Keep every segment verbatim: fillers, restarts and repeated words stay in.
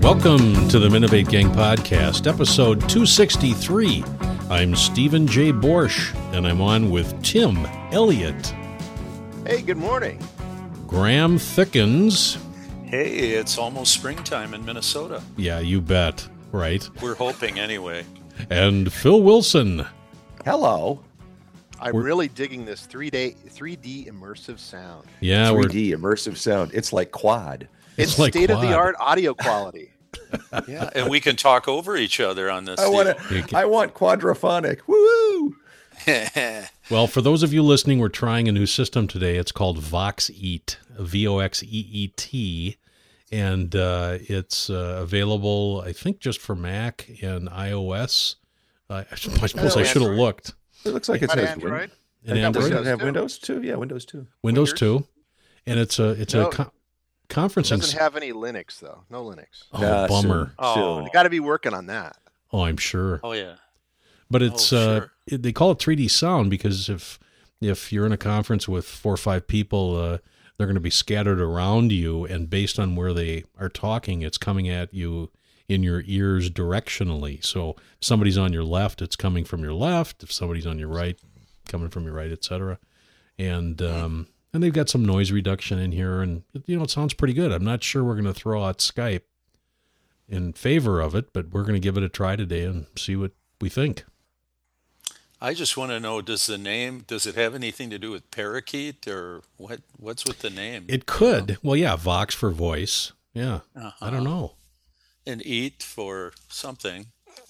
Welcome to the Minovate Gang Podcast, episode two sixty-three. I'm Stephen J. Borsch, and I'm on with Tim Elliott. Hey, good morning. Graham Thickens. Hey, it's almost springtime in Minnesota. Yeah, you bet. Right. We're hoping anyway. And Phil Wilson. Hello. I'm We're- really digging this three D three D immersive sound. Yeah, three we're D immersive sound. It's like quad. It's, It's like state-of-the-art audio quality. Yeah, and we can talk over each other on this. I want You to. can- I want quadraphonic. Woo! deal. Well, for those of you listening, we're trying a new system today. It's called VoxEat, V O X E E T, and uh, it's uh, available, I think, just for Mac and iOS. Uh, I suppose I Oh, should have Android. looked. It looks like it On says Android? And Win- Android, Does it Windows have too. Windows too? Yeah, Windows too. Windows Windows? too, and it's a it's No. a co- It conferencing. doesn't have any Linux, though. No Linux. Oh, Nah, bummer. soon, Oh. soon. You got to be working on that. Oh, I'm sure. Oh yeah. But it's Oh, uh, sure. it, they call it three D sound because if if you're in a conference with four or five people, uh, they're going to be scattered around you, and based on where they are talking, it's coming at you in your ears directionally. So if somebody's on your left, it's coming from your left. If somebody's on your right, coming from your right, et cetera. And um, and they've got some noise reduction in here, and you know it sounds pretty good. I'm not sure we're going to throw out Skype in favor of it, but we're going to give it a try today and see what we think. I just want to know: does the name does it have anything to do with parakeet or what? What's with the name? It could. Well, yeah, Vox for voice. Yeah. Uh-huh. I don't know. And eat for something.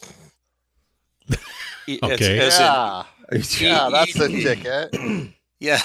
E- Okay. As, as Yeah. in, Yeah, that's the eat- ticket. Yeah.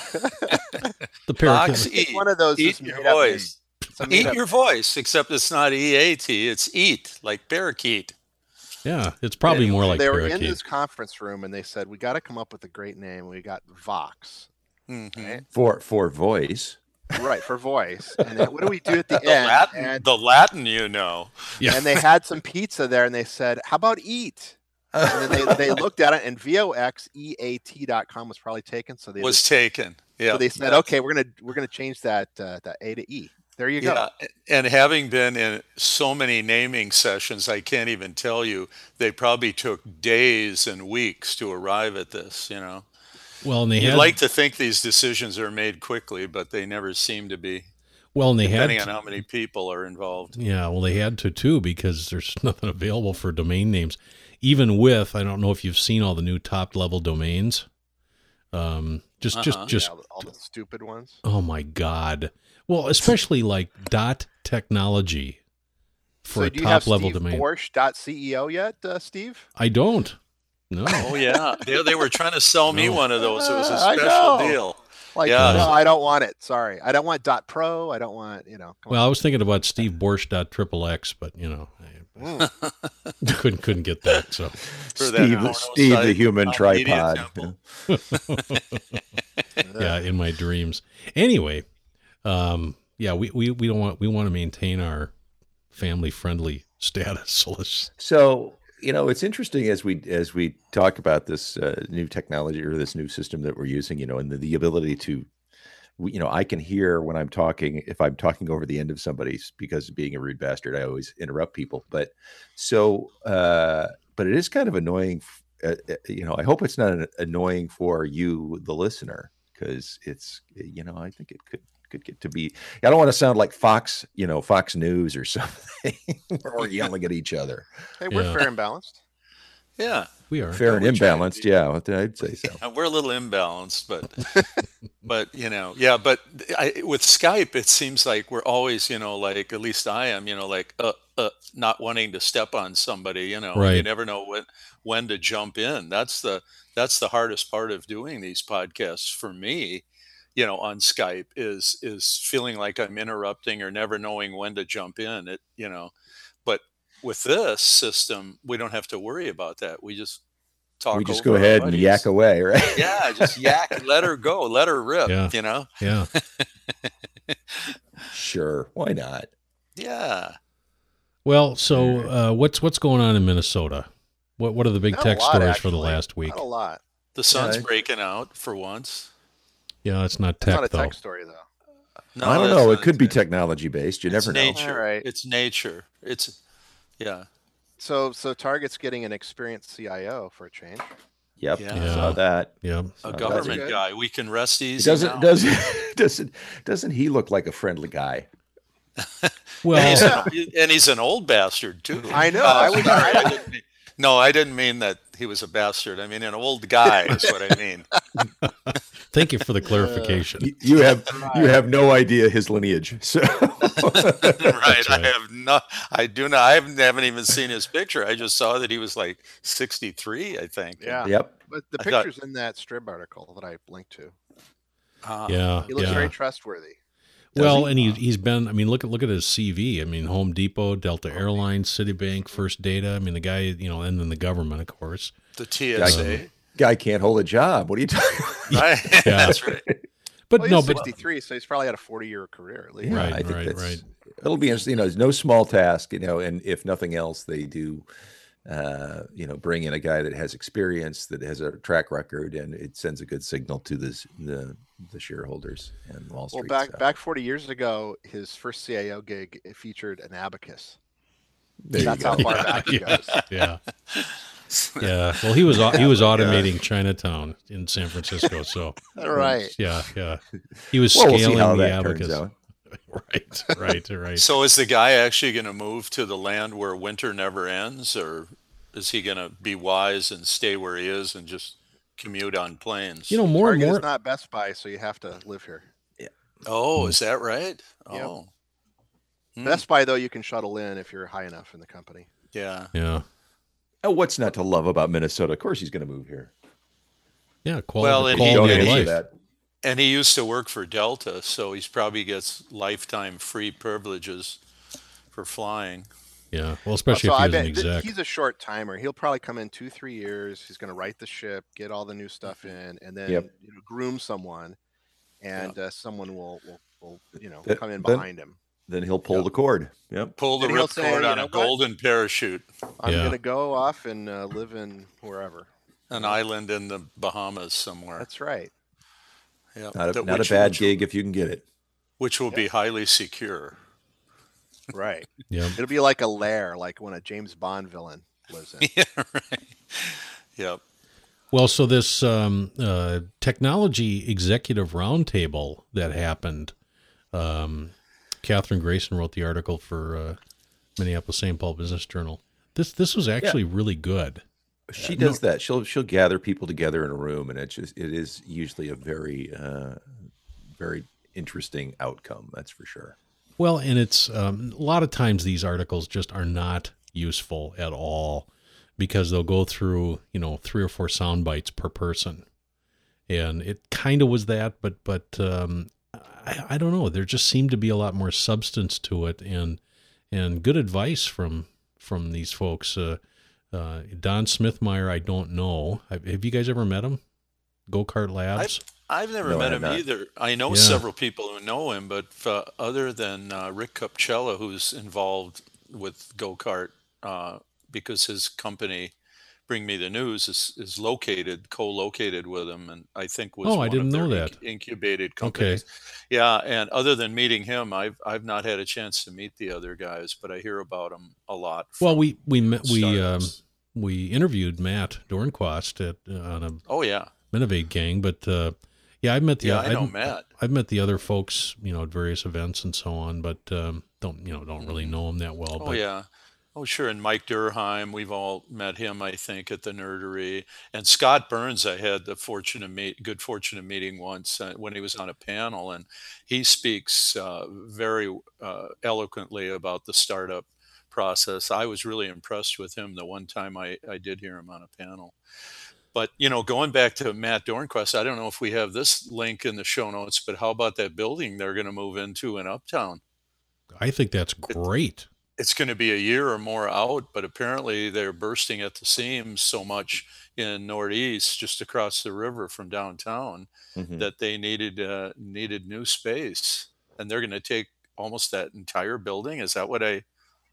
The Vox, parakeet. It's eat. one of those Eat just your made up voice. names. It's a Eat made-up- your voice, except it's not E A T. It's eat, like parakeet. Yeah, it's probably more like They were in parakeet. this conference room, and they said, we got to come up with a great name. We got Vox. Mhm. Right? For for voice. Right, for voice. And then what do we do at the, The end? Latin, And, the Latin, you know. Yeah. and they had some pizza there, and they said, how about eat? And then they, they looked at it, and V O X E A T dot com was probably taken. So they Was just- taken. Yeah. so they said, Yeah. okay, we're gonna we're gonna change that uh, that A to E. There you go. Yeah, and having been in so many naming sessions, I can't even tell you. They probably took days and weeks to arrive at this. You know, Well, and they you'd had like to think these decisions are made quickly, but they never seem to be, well, and they had depending on how many people are involved. yeah, well, they had to too because there's nothing available for domain names. Even with, I don't know if you've seen all the new top level domains. Um, just, Uh-huh. just, just, Yeah, all the stupid ones. oh my God. Well, especially like dot technology for So a do you have top level Steve domain. Borsch dot C E O yet, uh, Steve? I don't. No. Oh yeah, they, they were trying to sell me No. one of those. It was a I special know. deal. Like, Yeah. no, I don't want it. Sorry, I don't want dot pro. I don't want you know. come Well, I was thinking about Steve Borsch dot triple X, but you know, I on. Mm. couldn't couldn't get that. So For that Steve, porno Steve the site human on tripod. Media Temple. yeah, in my dreams. Anyway, um, yeah, we, we, we don't want we want to maintain our family friendly status. So let's, So you know, it's interesting as we as we talk about this uh, new technology or this new system that we're using. You know, and the, the ability to, we- you know, I can hear when I'm talking if I'm talking over the end of somebody's because of being a rude bastard. I always interrupt people, but so uh, but it is kind of annoying. Uh, uh, you know, I hope it's not an- annoying for you, the listener, because it's you know, I think it could. Could get to be. I don't want to sound like Fox, you know, Fox News or something, where we're yelling at each other. Hey, we're Yeah. fair and balanced. Yeah, we are. Fair and we're trying to imbalanced, be- yeah. I'd say so. Uh, we're a little imbalanced, but but you know, yeah. But I, with Skype, it seems like we're always, you know, like at least I am, you know, like uh, uh, not wanting to step on somebody. You know, Right. you never know when when to jump in. That's the that's the hardest part of doing these podcasts for me. You know, on Skype is is feeling like I'm interrupting or never knowing when to jump in. It, you know, but with this system, we don't have to worry about that. We just talk. We just over go our ahead and buddies. yak away, right? Yeah, just yak, let her go, let her rip. Yeah. You know. Yeah. Sure, why not? Yeah. Well, so uh, what's what's going on in Minnesota? What what are the big Not a tech lot, stories for the actually. last week? Not a lot. The sun's Yeah. breaking out for once. Yeah, it's not It's tech not a though. tech story though. No, I don't that's know. not It could be tech. technology based. You It's never know. nature. All right. It's nature. It's Yeah. So so Target's getting an experienced C I O for a change. Yep, Yeah. I saw that. Yeah. Saw A that. government good. guy. We can rest easy Doesn't now. doesn't doesn't doesn't he look like a friendly guy? And Well, he's, an, and he's an old bastard too. I know, Uh, I was- sorry, I didn't mean, no, I didn't mean that he was a bastard. I mean an old guy is what I mean. thank you for the clarification. You, you have you have no idea his lineage. So right. right. I have not. I do not. I haven't, haven't even seen his picture. I just saw that he was like sixty-three. I think. Yeah. yep. But the I thought- picture's in that Strib article that I linked to. Uh, Yeah. He looks yeah. very trustworthy. Well, he? and he he's been. I mean, look at look at his C V. I mean, Home Depot, Delta Airlines, Citibank, First Data. I mean, the guy, you know, and then the government, of course. The T S A. Guy can't hold a job. What are you talking about? Right. Yeah. That's right. But Well, no, he's but sixty-three, so he's probably had a forty-year career at least. Yeah, Right, I think right, that's, right. It'll be interesting. You know, it's no small task, you know, and if nothing else, they do, uh, you know, bring in a guy that has experience, that has a track record, and it sends a good signal to this, the the shareholders and Wall Well, Street. back so. back forty years ago, his first C I O gig it featured an abacus. There you That's go. how far Yeah, back it yeah. goes. yeah, yeah. Well, he was au- he was Oh my automating Chinatown in San Francisco. So All right. yeah, yeah. He was Well, we'll scaling see how the that abacus. turns out. Right, right, right. So is the guy actually going to move to the land where winter never ends, or is he going to be wise and stay where he is and just commute on planes? You know, more and Target more. is not Best Buy, so you have to live here. Oh, is that right? Yep. Oh, Hmm. Best Buy, though, you can shuttle in if you're high enough in the company. yeah. Yeah, Oh, what's not to love about Minnesota? Of course, he's going to move here. yeah. Quality, Well, and You he- don't quality of answer life. that. And he used to work for Delta, so he's probably gets lifetime free privileges for flying. Yeah. Well, especially so if I he was an bet th- exec. he's a short timer. He'll probably come in two, three years. He's going to right the ship, get all the new stuff in, and then Yep. you know, groom someone, and uh, someone will, will, will, you know, Then- come in then- behind him. Then he'll pull Yep. the cord. Yep. Pull the And he'll ripcord say, on "You a know what? golden parachute, I'm Yeah. going to go off and uh, live in wherever. an island in the Bahamas somewhere. That's right. Yeah, Not a, that- not which- a bad which- gig if you can get it. Which will be highly secure. Right. Yeah. It'll be like a lair, like when a James Bond villain lives in. Yeah, right. Yep. Well, so this um, uh, technology executive roundtable that happened, um, Catherine Grayson wrote the article for uh, Minneapolis Saint Paul Business Journal. This this was actually really good. She does that. She'll she'll gather people together in a room, and it's just it is usually a very uh, very interesting outcome. That's for sure. Well, and it's um, a lot of times these articles just are not useful at all because they'll go through, you know, three or four sound bites per person. And it kind of was that, but, but um, I, I don't know. There just seemed to be a lot more substance to it and, and good advice from, from these folks. Uh, uh, Don Smithmeyer, I don't know. Have have you guys ever met him? Go-Kart Labs? I've never No, I met have him not. either. I know Yeah. several people who know him, but uh, other than uh, Rick Cupcella, who's involved with Go Kart, uh, because his company, Bring Me the News, is, is located, co-located with him, and I think was Oh, I one didn't of their know inc- that. incubated companies. Yeah, and other than meeting him, I've I've not had a chance to meet the other guys, but I hear about them a lot. Well, from- we, we met, we, um, startups. we interviewed Matt Dornquist at, uh, on a oh yeah, Minovate gang, but uh, yeah, I've met the yeah, I know I've, Matt. I've met the other folks, you know, at various events and so on, but um, don't you know don't really know them that well. Oh but yeah. Oh sure, and Mike Durheim, we've all met him, I think, at the Nerdery. And Scott Burns, I had the fortune of meet, good fortune of meeting once uh, when he was on a panel, and he speaks uh, very uh, eloquently about the startup process. I was really impressed with him the one time I, I did hear him on a panel. But you know, going back to Matt Dornquist, I don't know if we have this link in the show notes, but how about that building they're going to move into in Uptown? I think that's great. It's going to be a year or more out, but apparently they're bursting at the seams so much in Northeast, just across the river from downtown, Mhm. that they needed uh, needed new space, and they're going to take almost that entire building. Is that what I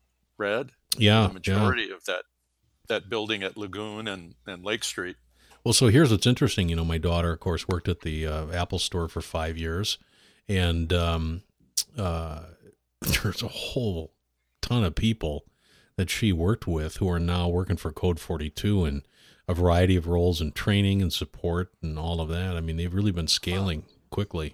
read? Yeah, The yeah. majority of that that building at Lagoon and, and Lake Street. Well, so here's what's interesting. You know, my daughter, of course, worked at the uh, Apple store for five years, and um, uh, there's a whole ton of people that she worked with who are now working for Code forty-two and a variety of roles in training and support and all of that. I mean, they've really been scaling quickly.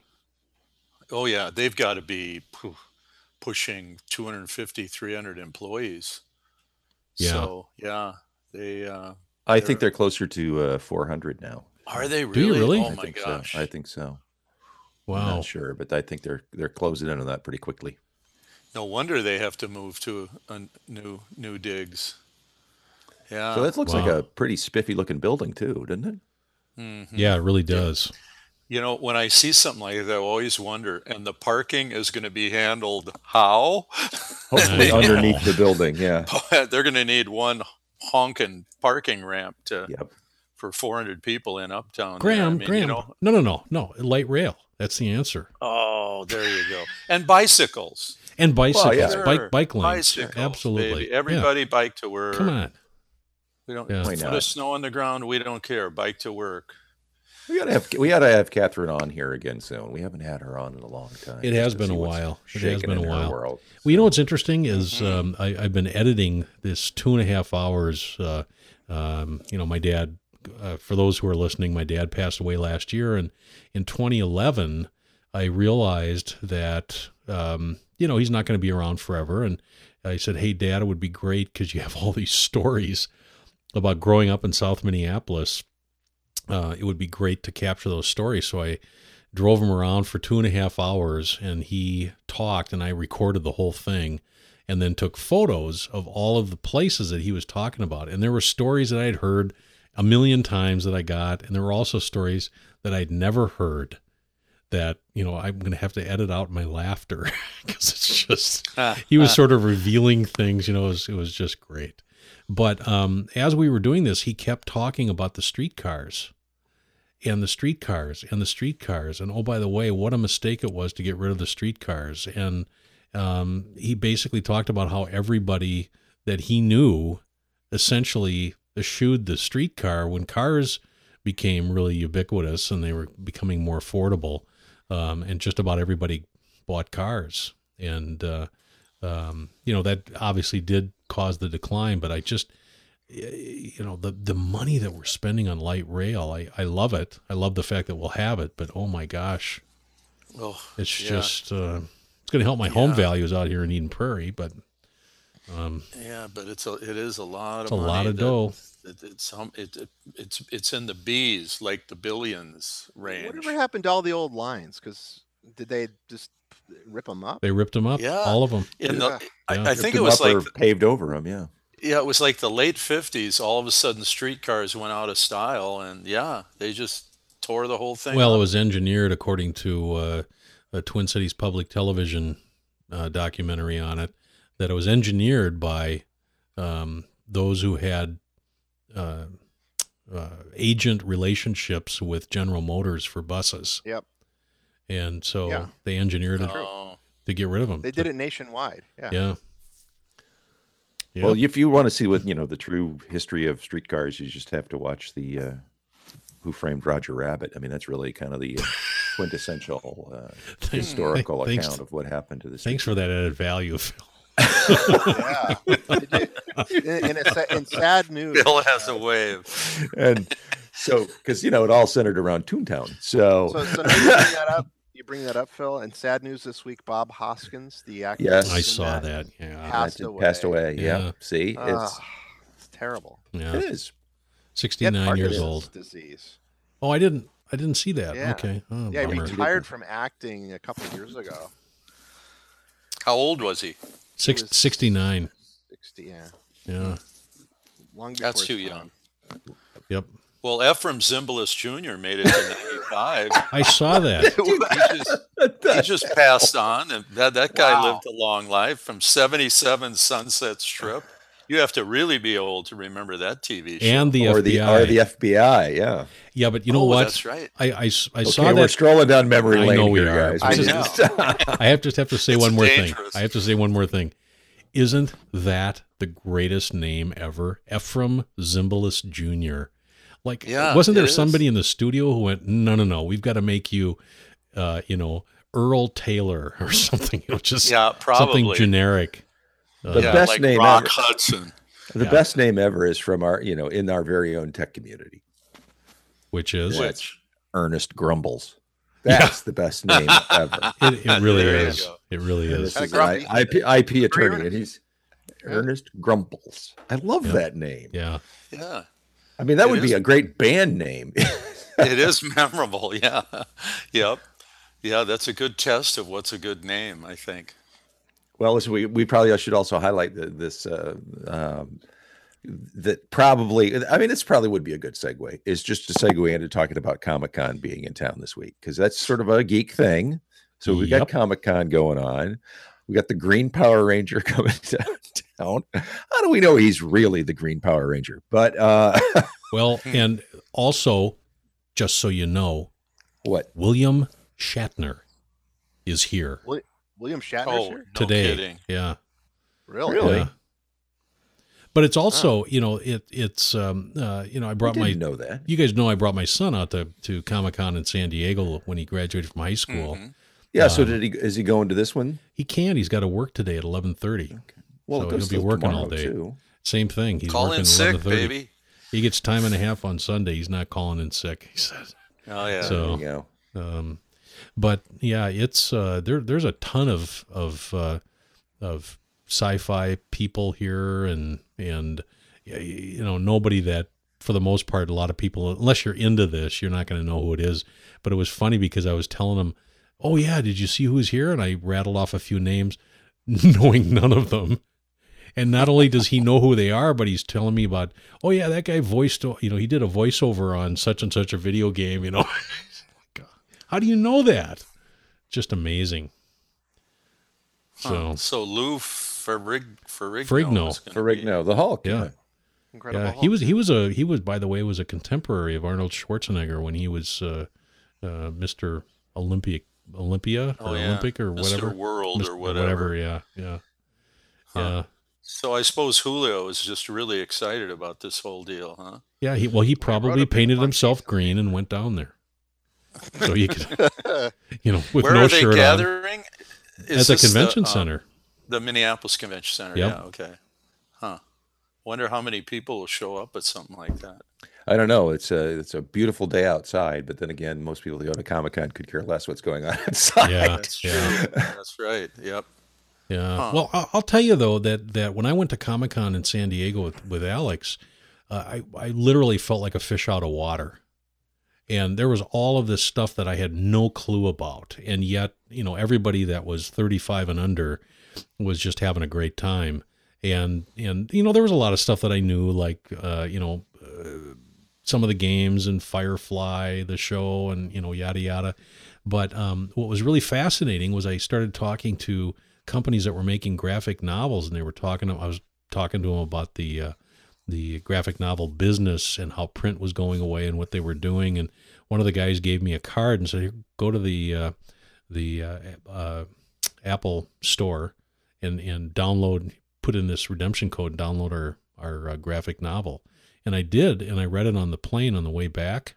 Oh yeah, they've got to be phew, pushing two hundred fifty, three hundred employees. Yeah. So yeah, they. Uh, I think they're closer to uh, four hundred now. Are they really? Do you really? Oh I my think gosh! so. I think so. I'm Wow. not sure, but I think they're they're closing in on that pretty quickly. No wonder they have to move to a new new digs. Yeah. So that looks like Wow. a pretty spiffy looking building too, doesn't it? Mhm. Yeah, it really does. You know, when I see something like that, I always wonder. And the parking is going to be handled how? Hopefully I know. underneath the building. Yeah. They're going to need one honking parking ramp to Yep. for four hundred people in Uptown. there. I Graham, mean, Graham. You know, No, no, no, no. Light rail. That's the answer. oh, there you go. And bicycles. And bicycles, yeah. Sure. bike bike lanes. Bicycles, Absolutely. baby. Everybody bike to work. Yeah. Come on. We don't Yeah. Why foot not? of snow on the ground. We don't care. Bike to work. We gotta have we gotta have Catherine on here again soon. We haven't had her on in a long time. It just has to been see a what's while. It has shaking been a in her while. world. Well, you know So, what's interesting is Mhm. um, I, I've been editing this two and a half hours. Uh, um, you know, my dad, uh, for those who are listening, my dad passed away last year. And in twenty eleven, I realized that, um, you know, he's not going to be around forever. And I said, hey, Dad, it would be great because you have all these stories about growing up in South Minneapolis. Uh, it would be great to capture those stories. So I drove him around for two and a half hours and he talked and I recorded the whole thing and then took photos of all of the places that he was talking about. And there were stories that I'd heard a million times that I got. And there were also stories that I'd never heard that, you know, I'm going to have to edit out my laughter because it's just, he was sort of revealing things, you know, it was, it was just great. But um, as we were doing this, he kept talking about the streetcars and the streetcars and the streetcars. And oh, by the way, what a mistake it was to get rid of the streetcars. And um, he basically talked about how everybody that he knew essentially eschewed the streetcar when cars became really ubiquitous and they were becoming more affordable. Um, and just about everybody bought cars. And, uh, um, you know, that obviously did cause the decline, but I just, you know, the, the money that we're spending on light rail, I, I love it. I love the fact that we'll have it, but oh my gosh, Oh, it's yeah. just, uh, it's going to help my home Yeah. values out here in Eden Prairie, but, um, Yeah, but it's a it is a lot it's of a money. lot of that- dough. It, it's some it, it it's it's in the B's, like the billions range. Whatever happened to all the old lines? Because did they just rip them up? They ripped them up, Yeah. all of them. In Yeah. the, I, Yeah. I think ripped it them was up or like paved over them. Yeah. yeah, it was like the late fifties. All of a sudden, streetcars went out of style, and yeah, they just tore the whole thing. Well, up. it was engineered according to uh, a Twin Cities Public Television uh, documentary on it, that it was engineered by um, those who had uh, uh, agent relationships with General Motors for buses. Yep. And so Yeah. they engineered it Oh, to get rid of them. They did it nationwide. Yeah. Yeah. Yeah. Well, if you want to see what you know the true history of streetcars, you just have to watch the uh, Who Framed Roger Rabbit. I mean, that's really kind of the uh, quintessential uh, historical Thanks- account of what happened to the. Thanks for that added value, Phil. Yeah. They did- in, in, a, sa- in sad news, Bill has a wave. and so because you know it all centered around Toontown. So, So, so now you bring that up. You bring that up, Phil. And sad news this week: Bob Hoskins, the actor, Yes. I in saw that. Yeah. Passed that away. passed away. Yeah. Yeah. See, it's Ah, it's terrible. Yeah. it is. He had sixty-nine years Parkinson's old. disease. Oh, I didn't I didn't see that. Yeah. Okay. Oh, Yeah, he bummer. retired from acting a couple of years ago. How old was he? Six, was- sixty-nine. Sixty, yeah, Yeah. long before That's his too time. young. Yep. Well, Ephraim Zimbalist Junior made it to ninety-five. I saw that. he, just, he just passed on, and that, that guy Wow. lived a long life from seventy-seven Sunset Strip. You have to really be old to remember that T V show. And the or F B I. the or the F B I. Yeah. Yeah, but you know oh, what? That's right. I, I, s- I Okay, saw we're that. strolling down memory I lane know we here, are. guys. I We know. just- I have to have to say It's one more thing. dangerous. I have to say one more thing. Isn't that the greatest name ever? Ephraim Zimbalist Junior Like, Yeah, wasn't there it is. somebody in the studio who went, no, no, no, we've got to make you, uh, you know, Earl Taylor or something, you know, just Yeah, something probably. generic. The yeah, best like name Rock ever. Hudson. The Yeah. best name ever is from our, you know, in our very own tech community. which is That's Ernest Grumbles. That's the best name ever. it, it really There you is. go. It really And is. this is Grumpy. an I P, I P attorney, Ernest. and he's Yeah. Ernest Grumbles. I love Yeah. that name. Yeah. Yeah, I mean, that It would be is. a great band name. it is memorable. Yeah, yep, yeah. That's a good test of what's a good name, I think. Well, listen, we, we probably should also highlight the, this, uh, um, that probably, I mean, this probably would be a good segue, is just to segue into talking about Comic-Con being in town this week, because that's sort of a geek thing. So we got Yep. Comic-Con going on. We got the Green Power Ranger coming to town. How do we know he's really the Green Power Ranger? But uh, Well, and also, just so you know, what? William Shatner is here William Shatner. Oh, here? no today. kidding. Yeah. Really? Really? Yeah. But it's also, you know, it it's um uh you know, I I brought my didn't know that. you guys know I brought my son out to to Comic-Con in San Diego when he graduated from high school. Mhm. Yeah. So Um, did he? Is he going to this one? He can't. He's got to work today at eleven thirty. Well, So it goes he'll be till working all tomorrow, day. too. Same thing. He's Call working in sick, eleven thirty. baby. He gets time and a half on Sunday. He's not calling in sick. He says. Oh yeah. So- There you go. Um, but yeah, it's uh, there. There's a ton of of uh, of sci-fi people here, and and y- you know nobody that for the most part, a lot of people, unless you're into this, you're not going to know who it is. But it was funny because I was telling them, "Oh yeah, did you see who's here?" And I rattled off a few names, knowing none of them. And not only does he know who they are, but he's telling me about, oh yeah, that guy voiced, you know, he did a voiceover on such and such a video game, you know. How do you know that? Just amazing. So, Huh. So Lou Ferrig Ferrigno. Ferrigno. is gonna be- Ferrigno, the Hulk. yeah, Incredible. yeah. He was, he was a, he was, by the way, was a contemporary of Arnold Schwarzenegger when he was uh, uh, Mister Olympic, Olympia or Oh, yeah. Olympic or Mister whatever. World Mister or whatever. Yeah, yeah, Huh. yeah. So I suppose Julio is just really excited about this whole deal, huh? Yeah, he well, he wrote probably a big painted bunch. himself green and went down there, so you could, you know, with Where no are they shirt on gathering? at Is the this convention um, center. The Minneapolis Convention Center. Yep. Yeah. Okay. Huh. Wonder how many people will show up at something like that. I don't know. It's a it's a beautiful day outside, but then again, most people that go to Comic Con could care less what's going on outside. Yeah, That's true. yeah, That's right. Yep. yeah. Huh. Well, I- I'll tell you though that that when I went to Comic Con in San Diego with with Alex, uh, I I literally felt like a fish out of water, and there was all of this stuff that I had no clue about, and yet you know everybody that was thirty-five and under was just having a great time. And, and, you know, there was a lot of stuff that I knew, like, uh, you know, uh, some of the games and Firefly, the show, and, you know, yada, yada. But um, what was really fascinating was I started talking to companies that were making graphic novels, and they were talking, I was talking to them about the, uh, the graphic novel business and how print was going away and what they were doing. And one of the guys gave me a card and said, "Here, go to the, uh, the uh, uh, Apple store and, and download, put in this redemption code and download our, our uh, graphic novel." And I did, and I read it on the plane on the way back,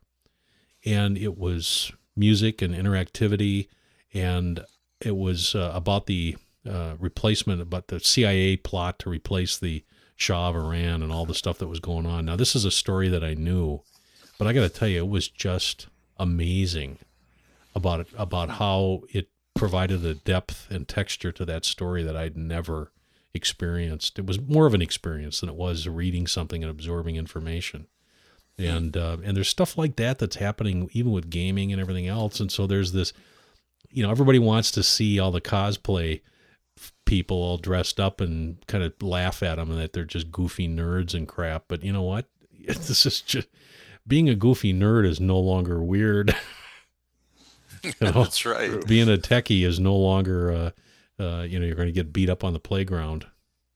and it was music and interactivity, and it was uh, about the uh, replacement, about the C I A plot to replace the Shah of Iran and all the stuff that was going on. Now, this is a story that I knew, but I got to tell you, it was just amazing about it, about how it provided a depth and texture to that story that I'd never experienced. It was more of an experience than it was reading something and absorbing information. And uh, and there's stuff like that that's happening even with gaming and everything else. And so there's this, you know, everybody wants to see all the cosplay people all dressed up and kind of laugh at them and that they're just goofy nerds and crap. But you know what? This is just, being a goofy nerd is no longer weird. You know? That's right. Being a techie is no longer, uh, uh, you know, you're going to get beat up on the playground.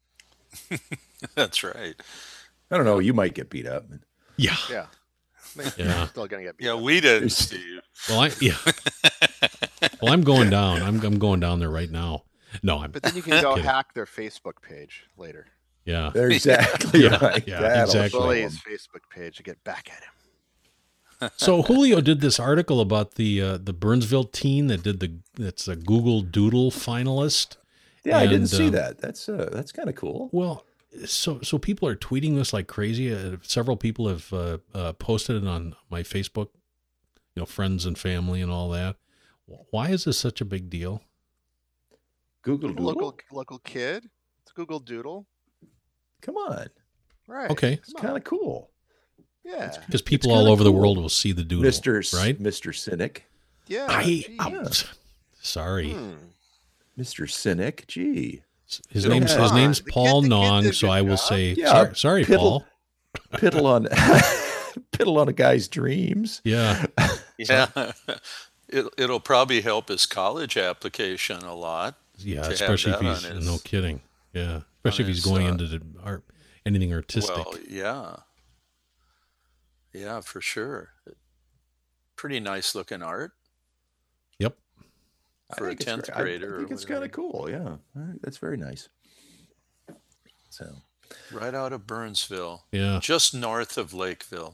That's right. I don't know. You might get beat up. Yeah. Yeah. Yeah. Still gonna get beat Yeah, up. we didn't, Steve. Well, I, yeah. Well, I'm going down. I'm, I'm going down there right now. No, I'm, But then you can go Kidding. hack their Facebook page later. yeah. They're exactly Yeah, right. yeah, That'll exactly. show Bully's 'em. Facebook page to get back at him. So Julio did this article about the, uh, the Burnsville teen that did the, that's a Google Doodle finalist. Yeah, I didn't And, see um, that. That's uh, that's kind of cool. Well, so so people are tweeting this like crazy. Uh, several people have uh, uh, posted it on my Facebook, you know, friends and family and all that. Why is this such a big deal? Google Doodle. Local local kid. It's Google Doodle. Come on, Right. Okay. it's kind of cool. Yeah. Because people It's all kinda over the cool. world will see the doodle, Mister S- right? Mister Cynic. Yeah. I, gee. I'm sorry. Hmm. Mister Cynic. Gee. His It'll name's be his fun. name's The kid- Paul the kid Nong, did a so good I will job. say Yeah, sorry, sorry piddle. Paul. Piddle on piddle on a guy's dreams. Yeah. Yeah. It, it'll probably help his college application a lot. Yeah, have especially if that he's on his- no kidding. Yeah. Especially if he's his, going uh, into the art anything artistic. Well, yeah. Yeah, for sure. Pretty nice looking art Yep. for I a think it's tenth great. I- grader. I or think it's whatever. kind of cool. Yeah, I think that's very nice. So Right out of Burnsville, Yeah. just north of Lakeville.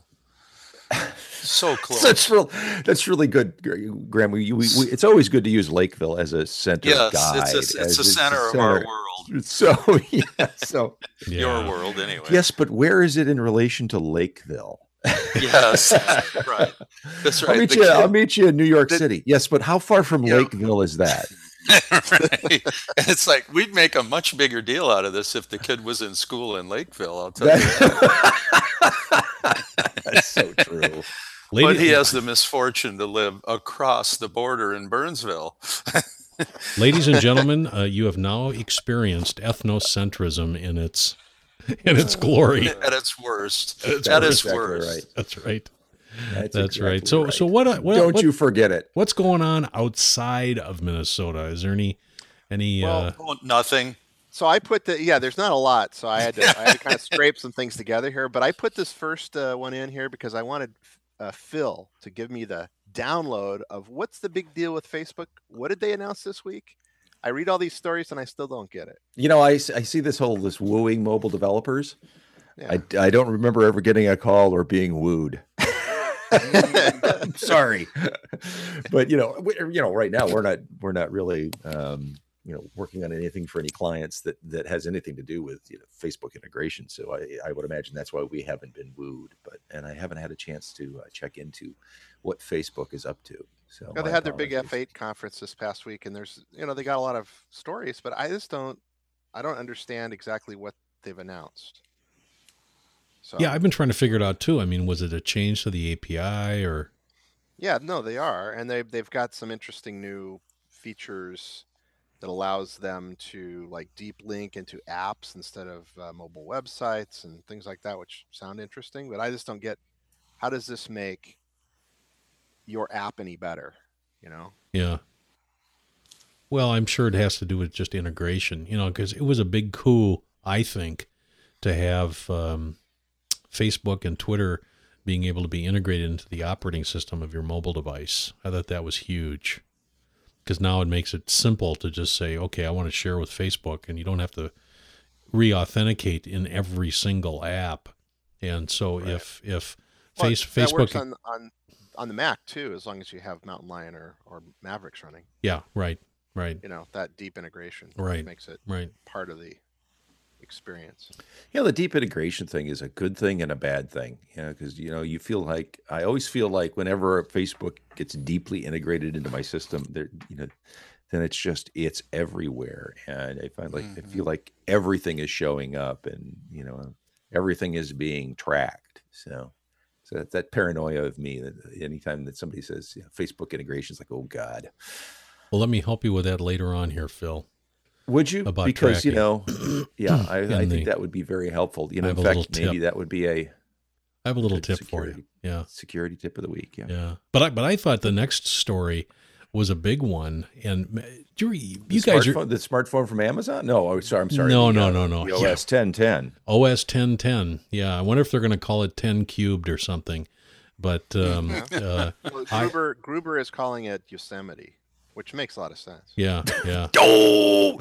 So close. that's real. That's really good, Graham. We, we, we, it's always good to use Lakeville as a center Yes, guide. it's a, as it's the center of our world. So yeah, so Yeah. Your world, anyway. yes, but where is it in relation to Lakeville? Yes. Right. That's right. I'll meet The you. kid- I'll meet you in New York the- City. Yes, but how far from Yeah. Lakeville is that? Right. And it's like we'd make a much bigger deal out of this if the kid was in school in Lakeville. I'll tell you. That- That's so true. But Lady- he has the misfortune to live across the border in Burnsville. Ladies and gentlemen, uh, you have now experienced ethnocentrism in its in its glory. At its worst. That's At right. its Exactly worst. right. That's right. That's, That's right. exactly So so what uh, what, Don't what you forget it. what's going on outside of Minnesota? Is there any any Well, uh Oh, nothing. So I put the yeah. There's not a lot, so I had to I had to kind of scrape some things together here. But I put this first uh, one in here because I wanted uh, Phil to give me the download of what's the big deal with Facebook. What did they announce this week? I read all these stories and I still don't get it. You know, I, s- I see this whole this wooing mobile developers. Yeah. I, I don't remember ever getting a call or being wooed. I'm sorry, but you know, we, you know, right now we're not we're not really um, you know working on anything for any clients that that has anything to do with you know, Facebook integration. So I, I would imagine that's why we haven't been wooed. But and I haven't had a chance to uh, check into what Facebook is up to. So Yeah, they my had their big apologies. F eight conference this past week, and there's you know they got a lot of stories, but I just don't I don't understand exactly what they've announced. So Yeah, I've been trying to figure it out too. I mean, was it a change to the A P I or yeah, no, they are, and they they've got some interesting new features that allows them to like deep link into apps instead of uh, mobile websites and things like that, which sound interesting. But I just don't get how does this make your app any better? You know? yeah. Well, I'm sure it has to do with just integration, you know, because it was a big coup, I think, to have um, Facebook and Twitter being able to be integrated into the operating system of your mobile device. I thought that was huge because now it makes it simple to just say, okay, I want to share with Facebook, and you don't have to re-authenticate in every single app. And so Right. if if Well, face, that works Facebook, on on on the Mac too, as long as you have Mountain Lion or or Mavericks running. yeah, right, right, You know that deep integration Right. makes it right. part of the experience. You know, the deep integration thing is a good thing and a bad thing. You know, because you know, you feel like I always feel like whenever Facebook gets deeply integrated into my system, there, you know, then it's just it's everywhere, and I find like I feel like everything is showing up, and you know, everything is being tracked. So, so that, that paranoia of me that anytime that somebody says you know, Facebook integration is like, oh God, Well, let me help you with that later on here, Phil. would you? About Because you tracking. know, yeah, I, I And think the- that would be very helpful. You know, I in have a little fact, maybe tip. that would be a I have a little Good tip for you. security. Yeah. security tip of the week. Yeah. Yeah, but I but I thought the next story was a big one, and you, you The guys are smartphone, the smartphone from Amazon? No, oh, sorry, I'm sorry. No, the, no, uh, no, no. The Yeah. O S ten ten. O S ten ten. Yeah, I wonder if they're going to call it ten cubed or something. But um, uh, Well, I- Gruber Gruber is calling it Yosemite, which makes a lot of sense. yeah, yeah, Oh,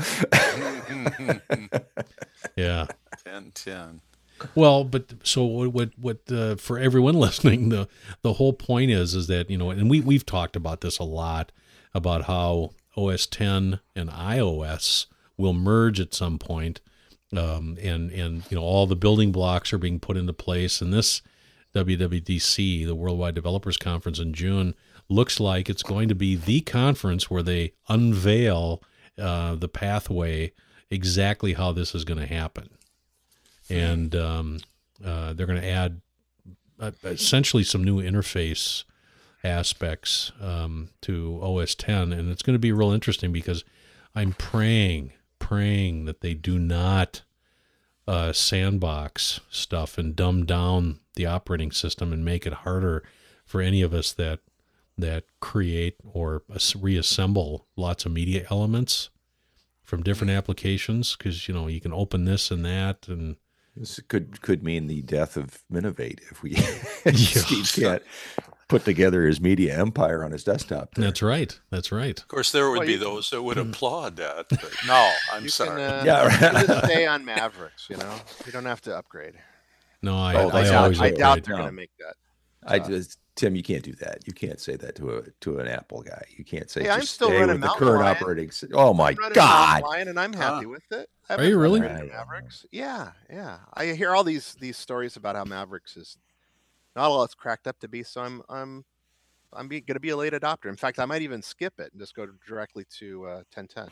yeah. ten ten. Well, but so what? What? what uh, for everyone listening, the the whole point is is that you know, and we we've talked about this a lot about how O S ten and iOS will merge at some point. Um, and, and, you know, all the building blocks are being put into place. And this W W D C, the Worldwide Developers Conference in June, looks like it's going to be the conference where they unveil uh, the pathway, exactly how this is going to happen. And um, uh, they're going to add uh, essentially some new interface aspects um, to O S ten. And it's going to be real interesting because I'm praying, praying that they do not uh, sandbox stuff and dumb down the operating system and make it harder for any of us that that create or reassemble lots of media elements from different applications, because, you know, you can open this and that, and this could could mean the death of Minovate if we Steve can't put together his media empire on his desktop there. That's right. That's right. Of course, there would Well, be you- those that would applaud that. But no, I'm You sorry. can, uh, Yeah, you right. can just stay on Mavericks. You know, you don't have to upgrade. No, I, Oh, I I, that's doubt, always I doubt upgrade. they're No. going to make that. I Uh, just Tim, you can't do that. You can't say that to a to an Apple guy. You can't say Hey, I'm just still stay running with the Mountain current Lion. operating system. Oh my I'm running God! Mountain Lion, and I'm happy Huh. with it. I Are you haven't really? upgraded to Mavericks? Yeah, yeah. I hear all these these stories about how Mavericks is not all it's cracked up to be. So I'm I'm I'm going to be a late adopter. In fact, I might even skip it and just go directly to uh, ten ten.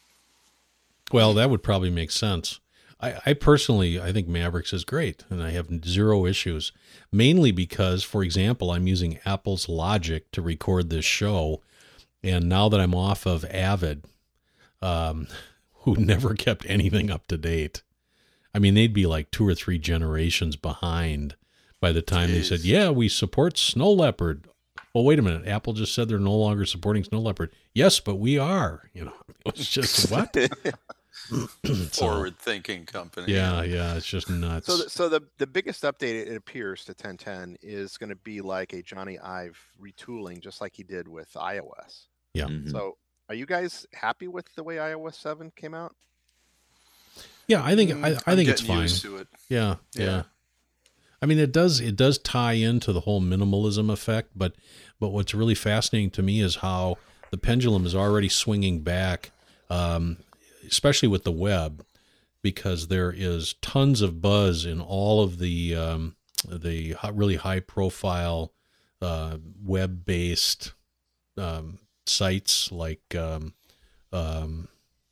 Well, that would probably make sense. I, I personally, I think Mavericks is great, and I have zero issues, mainly because, for example, I'm using Apple's Logic to record this show, and now that I'm off of Avid, um, who never kept anything up to date, I mean, they'd be like two or three generations behind by the time they said, Jeez. yeah, we support Snow Leopard. Well, wait a minute. Apple just said they're no longer supporting Snow Leopard. Yes, but we are. You know, it was just what? So, Forward-thinking company. yeah, yeah, it's just nuts. So, the, so the the biggest update it appears to ten ten is going to be like a Johnny Ive retooling, just like he did with iOS. Yeah. Mhm. So, are you guys happy with the way iOS seven came out? yeah, I think Mm, I, I I'm think it's getting fine. used to it. Yeah, yeah, Yeah. I mean, it does it does tie into the whole minimalism effect, but but what's really fascinating to me is how the pendulum is already swinging back, um, especially with the web, because there is tons of buzz in all of the um, the hi- really high profile uh, web based um, sites like. Um, um,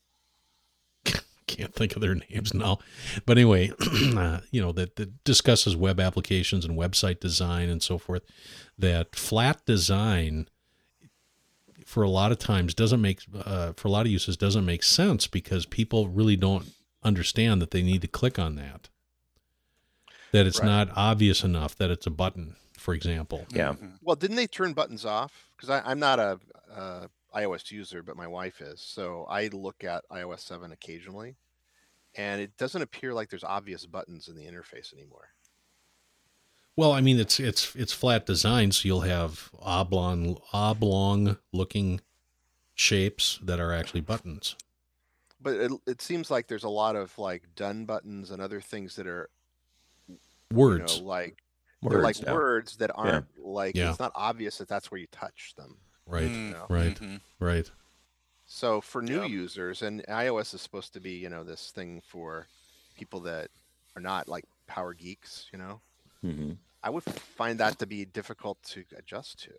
can't think of their names now, but anyway, uh, you know, that, that discusses web applications and website design and so forth. That flat design, for a lot of times, doesn't make uh, for a lot of uses doesn't make sense because people really don't understand that they need to click on that. That it's Right. not obvious enough that it's a button, for example. Yeah. Mhm. Well, didn't they turn buttons off? Because I'm not a uh, iOS user, but my wife is. So I look at iOS seven occasionally, and it doesn't appear like there's obvious buttons in the interface anymore. Well, I mean, it's it's it's flat design, so you'll have oblong oblong looking shapes that are actually buttons. But it, it seems like there's a lot of like done buttons and other things that are Words. you know, like Words they're like now. words that aren't like Yeah. it's not obvious that that's where you touch them. Right, Mm, know. right, mhm. right. So for new Yep. users, and iOS is supposed to be, you know, this thing for people that are not like power geeks, you know, Mhm. I would find that to be difficult to adjust to.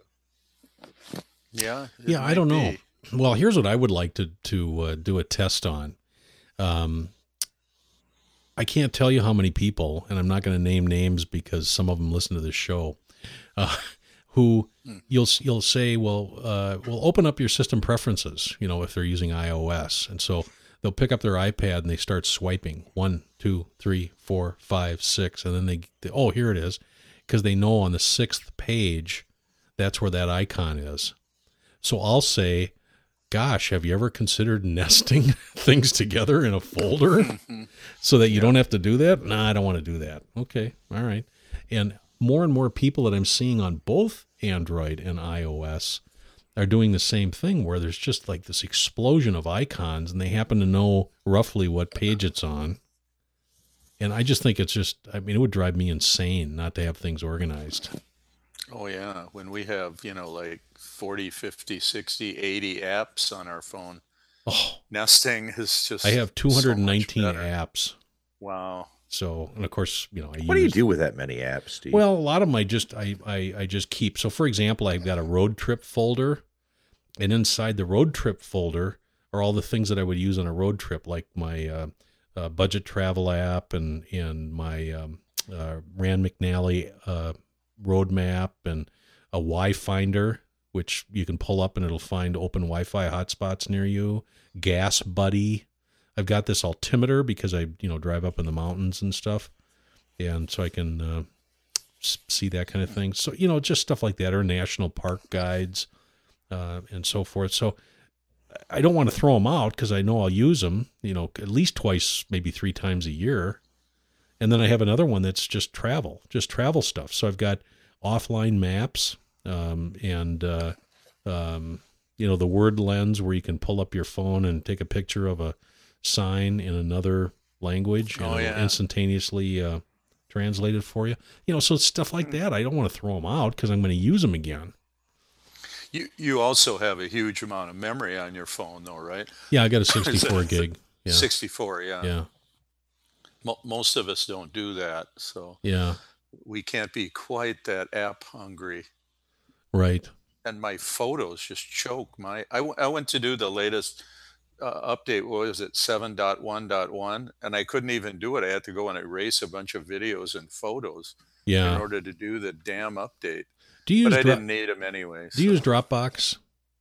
Yeah. it Yeah, I might don't know. be. Well, here's what I would like to to uh, do a test on. Um, I can't tell you how many people, and I'm not going to name names because some of them listen to this show, uh, who Hmm. you'll you'll say, well, uh, we'll open up your system preferences. You know, if they're using iOS, and so they'll pick up their iPad and they start swiping one, two, three, four, five, six, and then they, they oh, here it is, because they know on the sixth page that's where that icon is. So I'll say, gosh, have you ever considered nesting things together in a folder Mhm. so that you don't have to do that? Nah, I don't want to do that. Okay, all right. And more and more people that I'm seeing on both Android and iOS are doing the same thing, where there's just like this explosion of icons and they happen to know roughly what page it's on. And I just think it's just, I mean, it would drive me insane not to have things organized. Oh, yeah. When we have, you know, like forty, fifty, sixty, eighty apps on our phone, Oh, Nesting is just I have two hundred nineteen so much better. apps. Wow. So, and of course, you know, I What do you use, do with that many apps, Steve? well, a lot of them I just, I, I, I just keep. So for example, I've got a road trip folder, and inside the road trip folder are all the things that I would use on a road trip, like my uh, uh, budget travel app and, and my um, uh, Rand McNally uh, road map and a Wi-Finder, which you can pull up and it'll find open Wi-Fi hotspots near you. Gas Buddy. I've got this altimeter because I, you know, drive up in the mountains and stuff. And so I can uh, see that kind of thing. So, you know, just stuff like that, or national park guides uh, and so forth. So I don't want to throw them out because I know I'll use them, you know, at least twice, maybe three times a year. And then I have another one that's just travel, just travel stuff. So I've got offline maps um, and, uh, um, you know, the word lens where you can pull up your phone and take a picture of a sign in another language and Oh, it'll yeah. instantaneously uh, translate it for you. You know, so stuff like that. I don't want to throw them out because I'm going to use them again. You you also have a huge amount of memory on your phone, though, right? Yeah, I got a sixty-four gig. Yeah, sixty-four, yeah. yeah, Mo- most of us don't do that, so yeah. we can't be quite that app hungry. Right. And my photos just choke. My I, w- I went to do the latest uh, update. What was it, seven point one point one? And I couldn't even do it. I had to go and erase a bunch of videos and photos in Yeah. order to do the damn update. Do you But use I Dro- didn't need them anyway. Do you so- use Dropbox?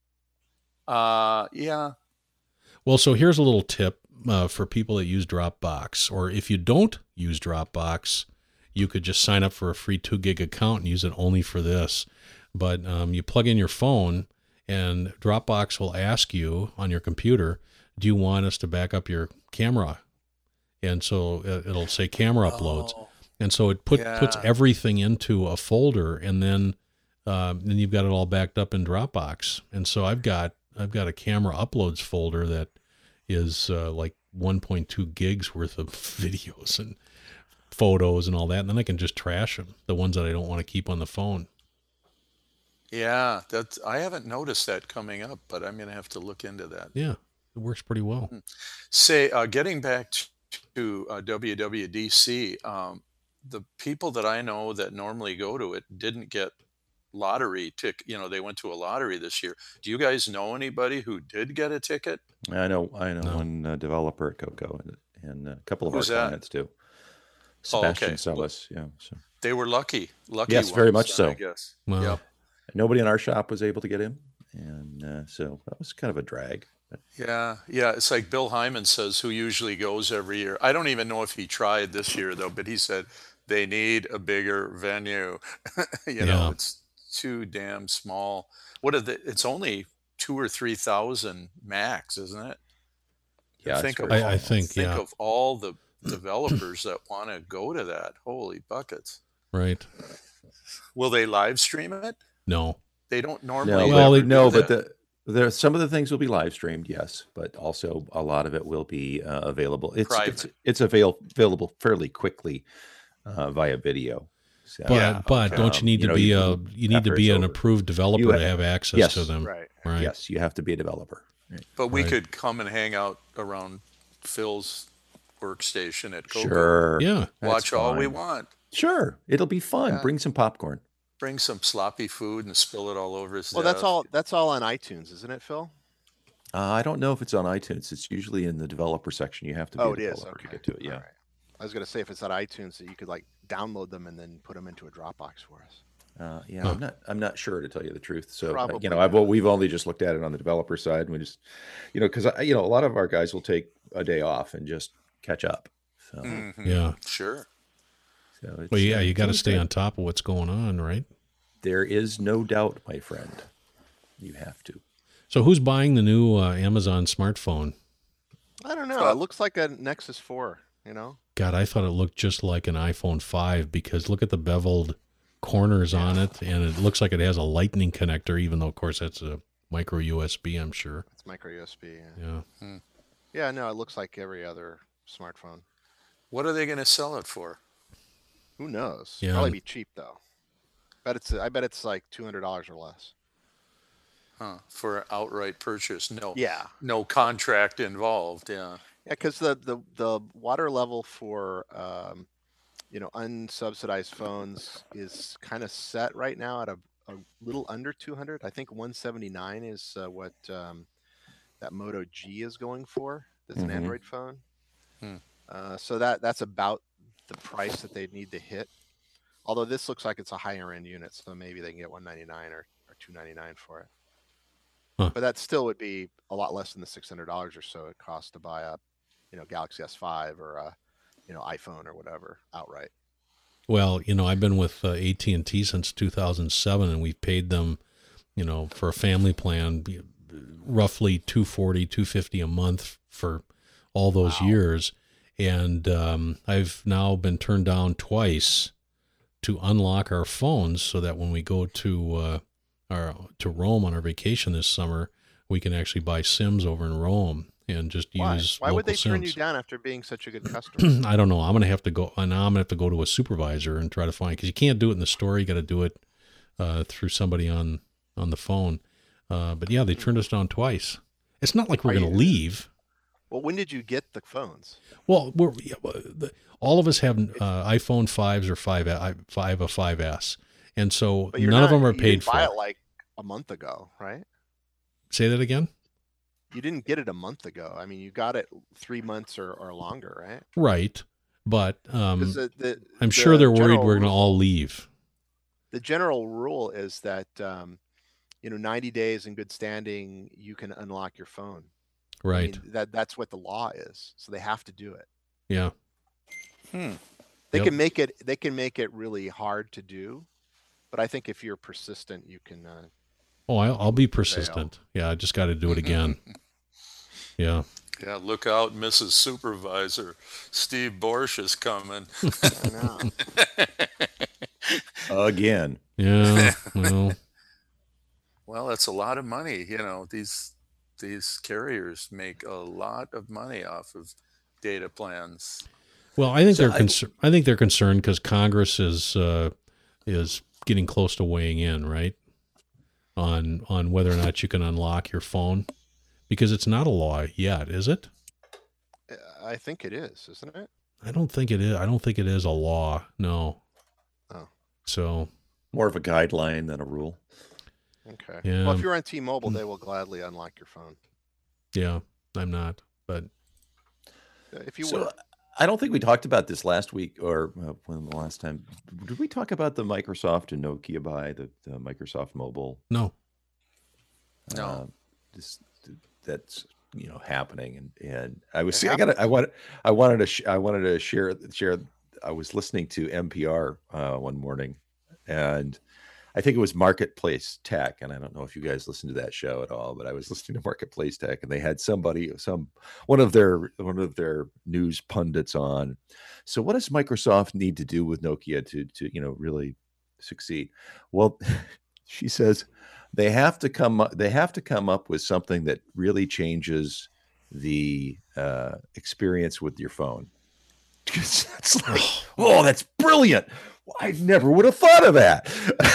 Uh, yeah. Well, so here's a little tip uh, for people that use Dropbox, or if you don't use Dropbox, you could just sign up for a free two gig account and use it only for this. But um, you plug in your phone and Dropbox will ask you on your computer, do you want us to back up your camera? And so it- it'll say camera uploads. Oh, And so it put, puts Yeah. everything into a folder, and then um, then you've got it all backed up in Dropbox. And so I've got I've got a camera uploads folder that is uh, like one point two gigs worth of videos and photos and all that, and then I can just trash them, the ones that I don't want to keep on the phone. yeah. That's I haven't noticed that coming up, but I'm gonna have to look into that. Yeah, it works pretty well. Say, uh, getting back t- to uh, W W D C, um, the people that I know that normally go to it didn't get lottery tick. You know, they went to a lottery this year. Do you guys know anybody who did get a ticket? I know, I know No. one uh, developer at Coco, and, and a couple of Who's our that? clients too. Oh, Sebastian okay. Sellis, yeah. So They were lucky. Lucky Yes, very ones, much then, I so. guess. Wow. Yep. nobody in our shop was able to get in, and uh, so that was kind of a drag. But Yeah, yeah. It's like Bill Hyman says, who usually goes every year. I don't even know if he tried this year though, but he said they need a bigger venue. you know, Yeah. it's too damn small. What are the? It's only two or three thousand max, isn't it? yeah, think it's of very I- all, I think, think yeah. of all the developers that want to go to that. Holy buckets! Right. Will they live stream it? No. They don't no, normally. Well, but, they do no, that. but the there some of the things will be live streamed, yes, but also a lot of it will be uh, available. It's it's Private. it's avail- available fairly quickly uh, via video. So, But Yeah, but okay. don't you need Um, to you be know, a you can- you need to after be it's an over. approved developer You to ha- have access yes. to them? Right. Right. Yes, you have to be a developer. But we Right. could come and hang out around Phil's workstation at Coco. Sure. Yeah. that's Watch all we fine. want. Sure, it'll be fun. Yeah. Bring some popcorn. Bring some sloppy food and spill it all over his Well, that's desk. all. That's all on iTunes, isn't it, Phil? Uh, I don't know if it's on iTunes. It's usually in the developer section. You have to be Oh, a it is. developer to Okay. get to it. Yeah. All right. I was gonna say if it's on iTunes, that you could like download them and then put them into a Dropbox for us. Uh, yeah, Huh. I'm not. I'm not sure to tell you the truth. So uh, Probably you know, I've not. we've only just looked at it on the developer side. And we just, you know, because you know, a lot of our guys will take a day off and just catch up. So, Mhm. Yeah. Sure. so it's, Well, yeah, uh, you it's got to always stay good. on top of what's going on, right? There is no doubt, my friend. You have to. So who's buying the new uh, Amazon smartphone? I don't know. Well- it looks like a Nexus four. You know. God, I thought it looked just like an iPhone five because look at the beveled corners on it, and it looks like it has a lightning connector, even though, of course, that's a micro U S B, I'm sure. It's micro U S B. Yeah. Yeah. Yeah. No, it looks like every other smartphone. What are they going to sell it for? Who knows? Yeah. Probably be cheap though. Bet it's. I bet it's like two hundred dollars or less. Huh, for an outright purchase, no, Yeah, no contract involved. Yeah. yeah, because the, the the water level for um, you know unsubsidized phones is kind of set right now at a, a little under two hundred. I think one seventy-nine is uh, what um, that Moto G is going for. That's an Mhm. Android phone. Hmm. Uh, so that that's about the price that they need to hit. Although this looks like it's a higher end unit, so maybe they can get one ninety-nine or, or two ninety-nine for it. Huh. But that still would be a lot less than the six hundred dollars or so it costs to buy a, you know, Galaxy S five or a, you know, iPhone or whatever outright. Well, you know, I've been with uh, A T and T since two thousand seven, and we've paid them, you know, for a family plan, roughly two forty, two fifty a month for all those Wow. years. And um, I've now been turned down twice to unlock our phones so that when we go to uh, our to Rome on our vacation this summer, we can actually buy SIMs over in Rome and just Why? use Why would local they turn you SIMs. down after being such a good customer? I don't know. I'm gonna have to go. Now I'm gonna have to go to a supervisor and try to find, because you can't do it in the store. You got to do it uh, through somebody on on the phone. Uh, but yeah, they turned us down twice. It's not like we're Are gonna you- leave. Well, when did you get the phones? Well, we're yeah, well, the, all of us have uh, iPhone fives or five I five a five S, and so But you're none of not- them are you paid didn't for. buy it like a month ago, right? Say that again. You didn't get it a month ago. I mean, you got it three months or, or longer, right? Right, but um, 'Cause the, the, I'm sure the they're worried general we're going to rule- all leave. The general rule is that um, you know, ninety days in good standing, you can unlock your phone. I Right. mean, that that's what the law is. So they have to do it. Yeah. Hmm. They Yep. can make it. They can make it really hard to do, but I think if you're persistent, you can. Uh, Oh, I'll, I'll be persistent. Yeah, I just got to do it again. Yeah. Yeah, look out, Missus Supervisor. Steve Borsch is coming. I know. Again. Yeah. Well, Well, that's a lot of money. You know, these these carriers make a lot of money off of data plans. well, I think So they're I- concerned. I think they're concerned because Congress is uh, is getting close to weighing in, right, on on whether or not you can unlock your phone, because it's not a law yet, is it? I think it is, isn't it? I don't think it is. I don't think it is a law. No. Oh. So More of a guideline than a rule. Okay. Yeah. Well, if you're on T-Mobile, they will gladly unlock your phone. yeah, I'm not. But Uh, If you So were, I don't think we talked about this last week or uh, when the last time. Did we talk about the Microsoft and Nokia buy, the, the Microsoft Mobile? no. No. Uh, this, that's you know happening, and and I was It see, I got I wanted I wanted to sh- I wanted to share share. I was listening to N P R uh, one morning, and I think it was Marketplace Tech, and I don't know if you guys listen to that show at all, but I was listening to Marketplace Tech, and they had somebody, some one of their one of their news pundits on. So, what does Microsoft need to do with Nokia to to you know really succeed? Well, she says they have to come up, they have to come up with something that really changes the uh, experience with your phone. It's like, oh, that's brilliant. I never would have thought of that.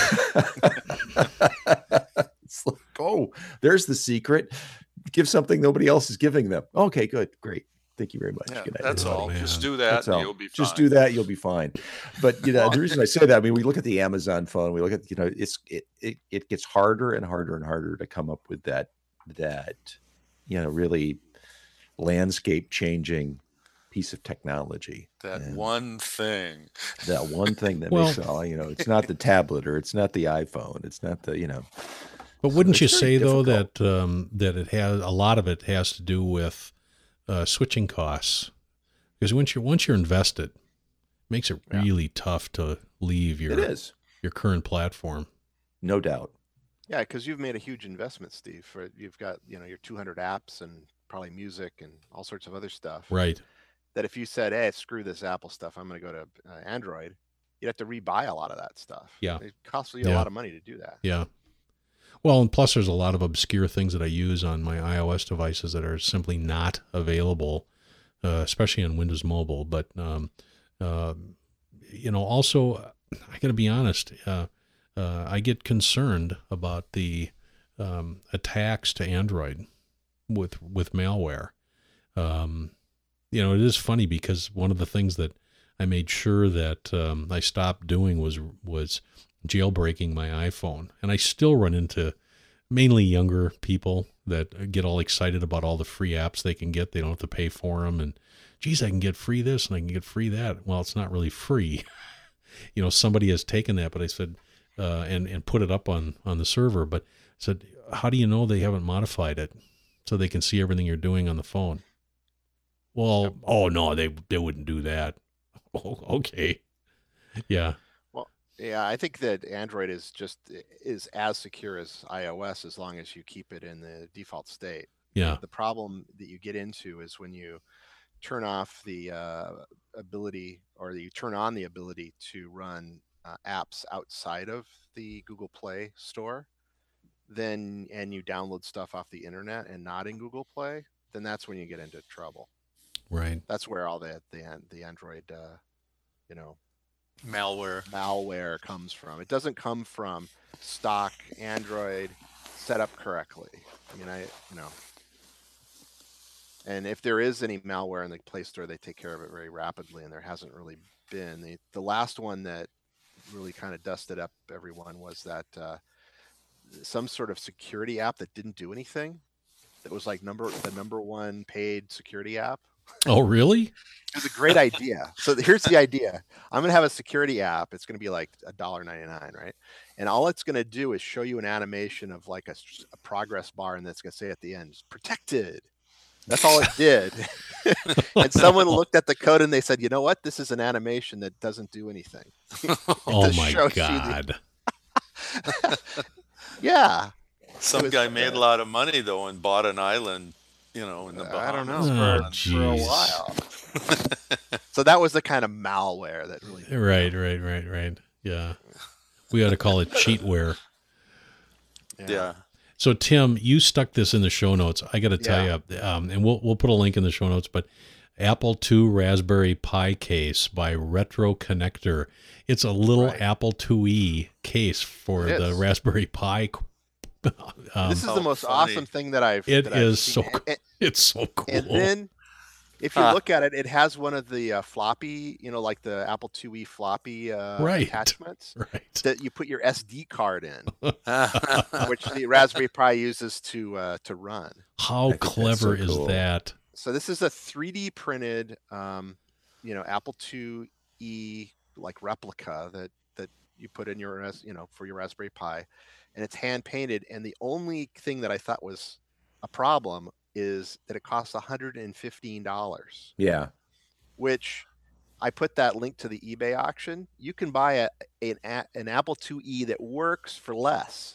It's like, oh, there's the secret. Give something nobody else is giving them. Okay, good, great. Thank you very much. Yeah, Good night. that's Oh, all. man. Just do that That's and all. you'll be fine. Just do that, you'll be fine. But you know, the reason I say that, I mean, we look at the Amazon phone, we look at, you know, it's it it, it gets harder and harder and harder to come up with that that you know really landscape changing piece of technology. That And one thing. that one thing that Well- makes all, you know, it's not the tablet or it's not the iPhone, it's not the, you know. But wouldn't it's you very say though difficult. that um, that it has a lot of it has to do with uh, switching costs? Because once you're once you're invested, it makes it Yeah. really tough to leave your It is, your current platform. no doubt. yeah, because you've made a huge investment, Steve. For you've got you know your two hundred apps and probably music and all sorts of other stuff. Right. That if you said, "Hey, screw this Apple stuff, I'm going to go to uh, Android," you'd have to rebuy a lot of that stuff. Yeah. It costs you Yeah. a lot of money to do that. Yeah. Well, and plus there's a lot of obscure things that I use on my iOS devices that are simply not available, uh, especially on Windows Mobile. But, um, uh, you know, also, I got to be honest, uh, uh, I get concerned about the um, attacks to Android with with malware. Um, you know, it is funny because one of the things that I made sure that um, I stopped doing was was jailbreaking my iPhone, and I still run into mainly younger people that get all excited about all the free apps they can get. They don't have to pay for them, and geez, I can get free this and I can get free that. Well, it's not really free. You know, somebody has taken that, but I said, uh, and and put it up on on the server, but I said, how do you know they haven't modified it so they can see everything you're doing on the phone? Well, yep. oh no, they they wouldn't do that. Oh, okay, yeah. Well, yeah, I think that Android is just is as secure as iOS as long as you keep it in the default state. Yeah. The problem that you get into is when you turn off the uh, ability, or you turn on the ability to run uh, apps outside of the Google Play Store, then and you download stuff off the internet and not in Google Play, then that's when you get into trouble. Right. That's where all the the the Android, uh, you know, malware malware comes from. It doesn't come from stock Android set up correctly. I mean, I you know, and if there is any malware in the Play Store, they take care of it very rapidly, and there hasn't really been. The the last one that really kind of dusted up everyone was that uh, some sort of security app that didn't do anything. That was like number the number one paid security app. Oh, really? It was a great idea. So here's the idea. I'm going to have a security app. It's going to be like a dollar ninety-nine, right? And all it's going to do is show you an animation of like a, a progress bar, and that's going to say at the end, protected. That's all it did. And someone looked at the code and they said, you know what? This is an animation that doesn't do anything. Oh, my God. The... Yeah. Some was, guy made uh, a lot of money, though, and bought an island, you know, in the Bahamas. I don't know, Oh, for, for a while. So that was the kind of malware that really... Right, right, right, right. Yeah. We ought to call it cheatware. Yeah. Yeah. So, Tim, you stuck this in the show notes. I got to tell Yeah. you, um, and we'll we'll put a link in the show notes, but Apple two Raspberry Pi case by Retro Connector. It's a little Right. Apple two E case for It the is. Raspberry Pi. Um, This is Oh, the most funny. awesome thing that I've It that I've is seen. so And- and, it's so cool. and then if you Ah. look at it, it has one of the uh, floppy, you know, like the Apple two E floppy uh, Right. attachments Right. that you put your S D card in, which the Raspberry Pi uses to uh, to run. How I think that's clever so is cool. that? So this is a three D printed, um, you know, Apple two E like replica that that you put in your, ras- you know, for your Raspberry Pi, and it's hand painted. And the only thing that I thought was a problem is that it costs one hundred fifteen dollars, Yeah. which I put that link to the eBay auction. You can buy a, an, a- an Apple two E that works for less,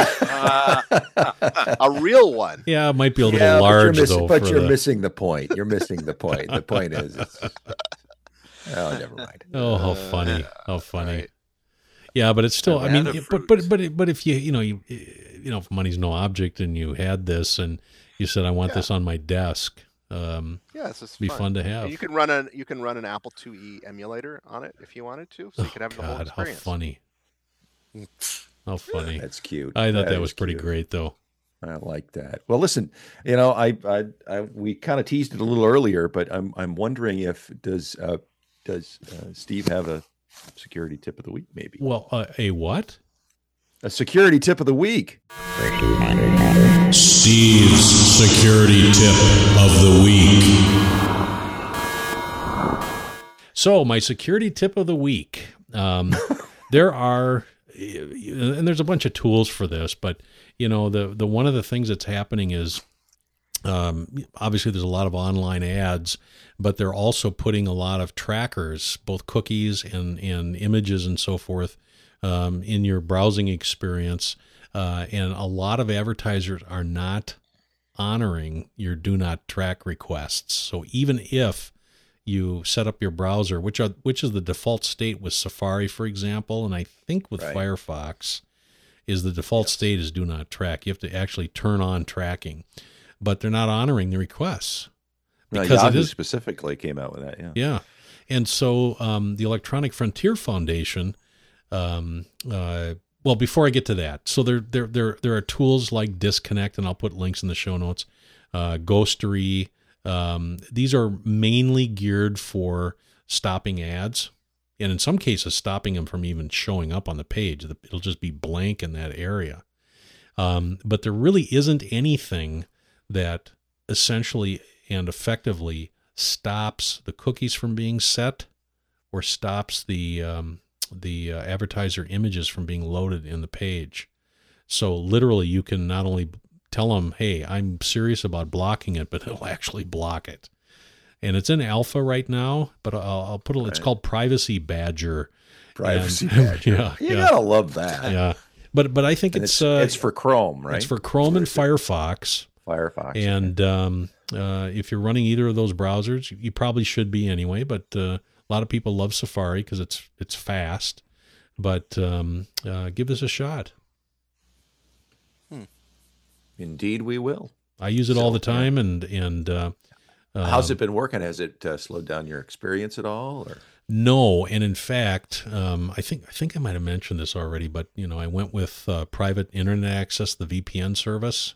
a real one. Yeah, it might be a little Yeah, but large you're, missing, though. but for you're the, missing the point. You're missing the point. The point is, it's, oh, never mind. oh, how Uh, funny! How funny! right. Yeah, but it's still. I mean, Banana but but fruit. but but if you you know you you know if money's no object and you had this and you said I want Yeah. this on my desk, um, Yeah, it's just it'd be fun to have. You can run an you can run an Apple two E emulator on it if you wanted to, so you Oh, could have the whole God, how experience. funny! How funny! That's cute. I thought that, is was pretty cute. great, though. I like that. Well, listen, you know, I, I, I we kind of teased it a little earlier, but I'm, I'm wondering if does, uh, does uh, Steve have a security tip of the week? Maybe Well, uh, a what? a security tip of the week. Steve's security tip of the week. So, my security tip of the week. Um, there are, and there's a bunch of tools for this, but you know, the the one of the things that's happening is, um, obviously, there's a lot of online ads, but they're also putting a lot of trackers, both cookies and and images and so forth, um, in your browsing experience. Uh, and a lot of advertisers are not honoring your do not track requests. So even if you set up your browser, which are which is the default state with Safari, for example, and I think with Right. Firefox, is the default state is do not track. You have to actually turn on tracking, but they're not honoring the requests. Now, Because it Yahoo is- specifically came out with that. Yeah. Yeah. And so um, the Electronic Frontier Foundation um, uh, well, before I get to that, so there there there there are tools like Disconnect, and I'll put links in the show notes. Uh, Ghostery. Um, these are mainly geared for stopping ads, and in some cases, stopping them from even showing up on the page. It'll just be blank in that area. Um, but there really isn't anything that essentially and effectively stops the cookies from being set, or stops the um, the uh, advertiser images from being loaded in the page. So literally, you can not only tell them, "Hey, I'm serious about blocking it," but it'll actually block it. And it's in alpha right now, but I'll, I'll put it. It's Right. called Privacy Badger. Privacy And- Badger. yeah, you yeah. gotta love that. Yeah, but but I think And it's it's, uh, it's for Chrome, right? it's for Chrome and Firefox. Firefox. And um, uh, if you're running either of those browsers, you probably should be anyway. But uh, a lot of people love Safari because it's it's fast. But um, uh, give this a shot. Indeed, we will. I use it all So, the time, and and uh, How's um, it been working? Has it uh, slowed down your experience at all? Or No, and in fact, um, I think I think I might have mentioned this already, but you know, I went with uh, private internet access, the V P N service,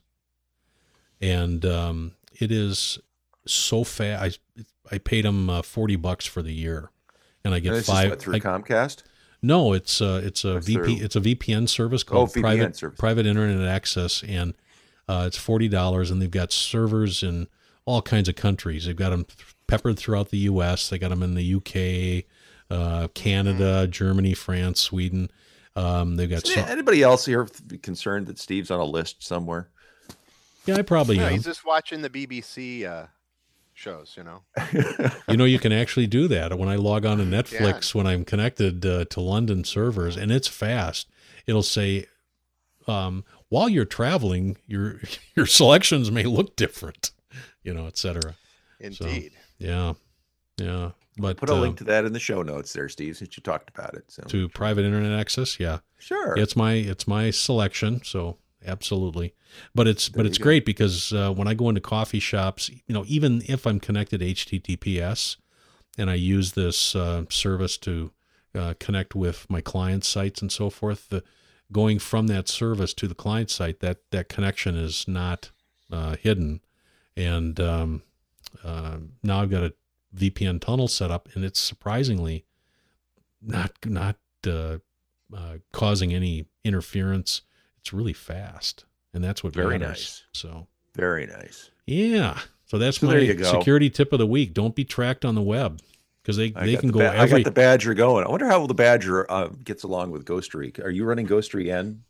and um, it is so fast. I I paid them uh, forty bucks for the year, and I get And this is five what, through I- Comcast? No, it's uh, it's a That's V P through- it's a V P N service called V P N private service. private internet access, and uh, it's forty dollars, and they've got servers in all kinds of countries. They've got them peppered throughout the U S. They got them in the U K, uh, Canada, Germany, France, Sweden. Um, they've got Is so, anybody else here concerned that Steve's on a list somewhere? yeah, I probably No, am. he's just watching the B B C uh, shows, you know. You know, you can actually do that. When I log on to Netflix, when I'm connected uh, to London servers, and it's fast, it'll say, um, while you're traveling, your your selections may look different, you know, et cetera. Indeed. Yeah, yeah. But Put a uh, link to that in the show notes there, Steve, since you talked about it. So to private internet access, yeah, sure. it's my it's my selection. So absolutely, but it's but There it's you go. great because uh, when I go into coffee shops, you know, even if I'm connected to H T T P S and I use this uh, service to uh, connect with my client sites and so forth, the going from that service to the client site, that that connection is not uh, hidden, and um, uh, now I've got a V P N tunnel set up, and it's surprisingly not not uh, uh, causing any interference. It's really fast, and that's what Very matters. nice. So Very nice. yeah, so that's So my there you go. security tip of the week. Don't be tracked on the web because they I they got can the go ba- I every. got the Badger going. I wonder how the Badger uh, gets along with Ghostery. Are you running Ghostery and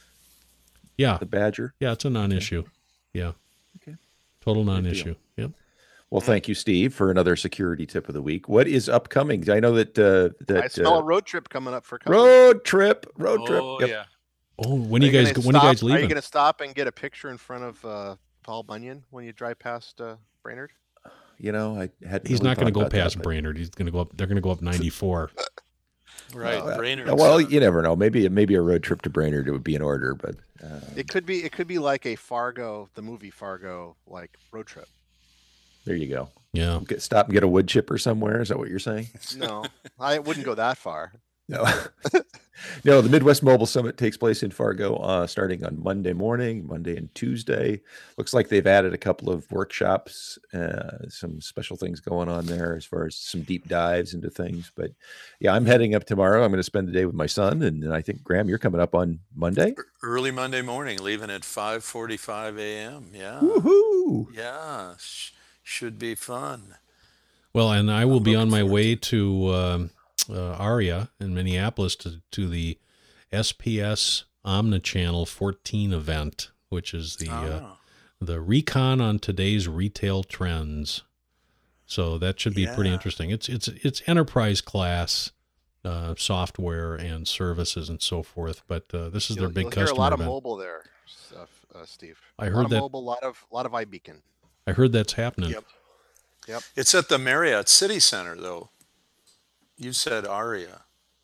yeah, the Badger? yeah, it's a non-issue. Yeah, Okay. total deal. non-issue. Yep. Well, thank you, Steve, for another security tip of the week. What is upcoming? I know that uh, that I smell uh, a road trip coming up for a couple. road trip, road trip. Oh Yep. yeah. Oh, when are you guys gonna when are you guys stop- Are you leaving? going to stop and get a picture in front of uh, Paul Bunyan when you drive past uh, Brainerd? You know, I had. He's not going to go past Brainerd. He's going to go up. They're going to go up ninety-four. Right. Well, Brainerd. Well, you never know. Maybe maybe a road trip to Brainerd it would be in order, but uh, It could be. It could be like a Fargo, the movie Fargo, like road trip. there you go. Yeah. Get, stop and get a wood chipper somewhere. Is that what you're saying? No, I wouldn't go that far. No, no. The Midwest Mobile Summit takes place in Fargo uh, starting on Monday morning, Monday and Tuesday. Looks like they've added a couple of workshops, uh, some special things going on there as far as some deep dives into things. But yeah, I'm heading up tomorrow. I'm going to spend the day with my son, and, and I think Graham, you're coming up on Monday. Early Monday morning, leaving at five forty-five a.m. Yeah. Woohoo! Yeah. Sh- should be fun. Well, and I will I'm be on looking my forward way to um, uh, ARIA in Minneapolis to, to the S P S Omnichannel fourteen event, which is the uh, Ah. the recon on today's retail trends. So that should be pretty Yeah. interesting. It's it's it's enterprise class uh, software and services and so forth. But uh, this is their You'll, big you'll hear a customer lot of event. mobile there, stuff, uh, Steve. I a heard lot of that- mobile, lot of lot of iBeacon. I heard that's happening. Yep. It's at the Marriott City Center, though. You said Aria.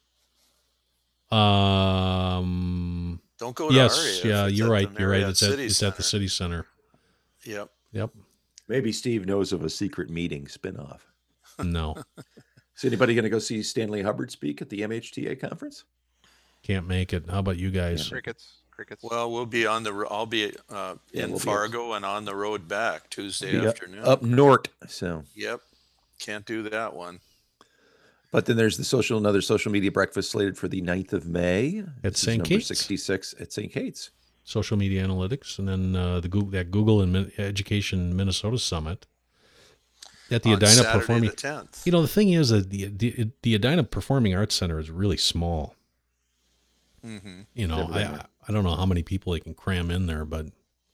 Um. Don't go to Yes. Aria. if Yeah. it's You're at right. the You're right. Marriott It's at City it's at the Center. city center. Yep. Yep. Maybe Steve knows of a secret meeting spinoff. No. Is anybody going to go see Stanley Hubbard speak at the M H T A conference? Can't make it. How about you guys? Crickets. Crickets. Well, we'll be on the. ro- I'll be uh, Yeah, in we'll be Fargo and on the road back Tuesday Be up, afternoon. up north. So, Yep, can't do that one. but then there's the social, another social media breakfast slated for the ninth of May. At This is Saint number Kate's. sixty-six at Saint Kate's. Social media analytics, and then uh, the Google, that Google and Min- Education Minnesota Summit at the on Edina Saturday Performing. the tenth. You know, the thing is that the, the the Edina Performing Arts Center is really small. Mm-hmm. You know, I Evidently. I don't know how many people they can cram in there, but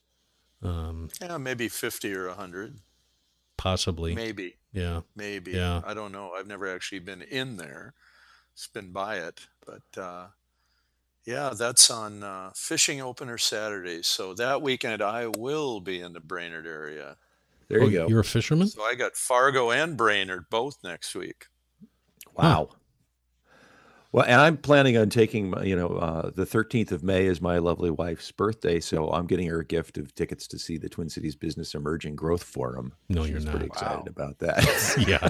um, Yeah, maybe fifty or a hundred. possibly, Maybe, yeah. maybe. Yeah. I don't know. I've never actually been in there. It's been by it, but uh, yeah, that's on uh, Fishing Opener Saturdays. So that weekend I will be in the Brainerd area. There Oh, you go. You're a fisherman? So I got Fargo and Brainerd both next week. Wow. Well, and I'm planning on taking, my- you know, uh, the thirteenth of May is my lovely wife's birthday, so I'm getting her a gift of tickets to see the Twin Cities Business Emerging Growth Forum. No, She's you're pretty not. excited Wow. about that. Yeah,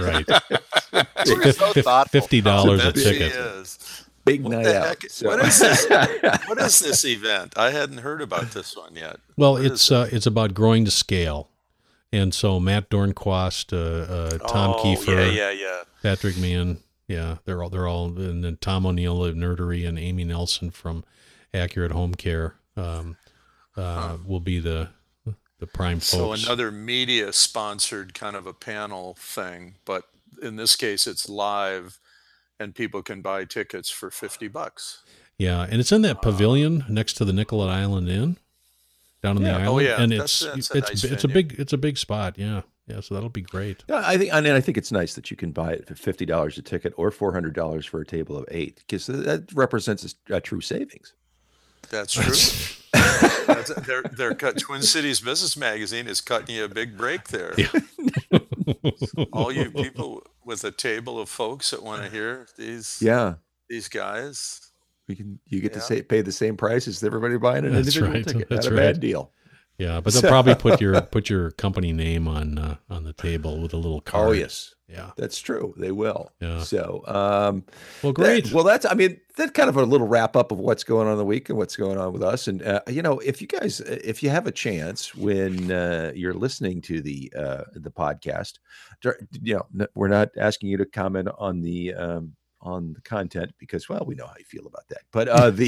Nice. right. You're so thoughtful. Fifty dollars a Bet she ticket. is. Big What night the out. heck? So- What is this? What is this event? I hadn't heard about this one yet. Well, What it's is uh, it's about growing to scale, and so Matt Dornquist, uh, uh, Tom oh, Kiefer, Yeah, yeah, yeah. Patrick Mann, yeah, they're all they're all, and then Tom O'Neill of Nerdery and Amy Nelson from Accurate Home Care um, uh, Huh. will be the the prime So folks. another media sponsored kind of a panel thing, but in this case it's live and people can buy tickets for fifty bucks. Yeah, and it's in that pavilion next to the Nicollet Island Inn, down on Yeah. the Oh, island, yeah, and that's- it's that's a it's nice it's a venue. big it's a big spot. Yeah, yeah, so that'll be great. Yeah, I think, I mean, I think it's nice that you can buy it for fifty dollars a ticket or four hundred dollars for a table of eight, because that represents a, a true savings. That's true. That's, they're, they're cut, Twin Cities Business Magazine is cutting you a big break there. Yeah. All you people with a table of folks that want to hear these Yeah, these guys. we can. You get Yeah. to say, pay the same price as everybody buying an That's individual right. ticket. That's Not a right. bad deal. Yeah, but they'll probably put your put your company name on uh, on the table with a little card. Oh yes, Yeah. that's true. They will. Yeah. So, um, Well, great. That- well, that's, I mean, that's kind of a little wrap up of what's going on in the week and what's going on with us. And, uh, you know, if you guys, if you have a chance when uh, you're listening to the, uh, the podcast, dir- you know, n- we're not asking you to comment on the, um, on the content because, well, we know how you feel about that. But uh, the,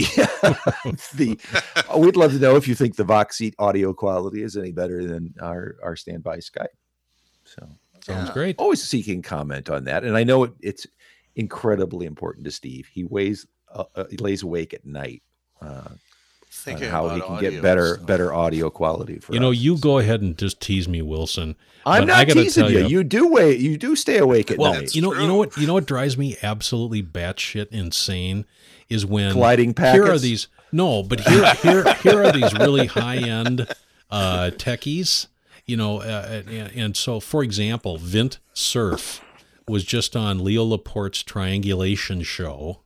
the, we'd love to know if you think the Vox Seat audio quality is any better than our, our standby Skype. So Sounds Yeah. great. always seeking comment on that. And I know it, it's incredibly important to Steve. He weighs, uh, uh, he lays awake at night, uh, on Thinking how about he can audio get better, stuff. better audio quality for You know, us. you go ahead and just tease me, Wilson. I'm but I not gotta teasing tell you. you- You do wait. You do stay awake at Well, night. you know, you know true. what, you know what drives me absolutely batshit insane is when Colliding here are packets? these no, but here here here are these really high end uh, techies, you know, uh, and, and so for example, Vint Cerf was just on Leo Laporte's Triangulation show,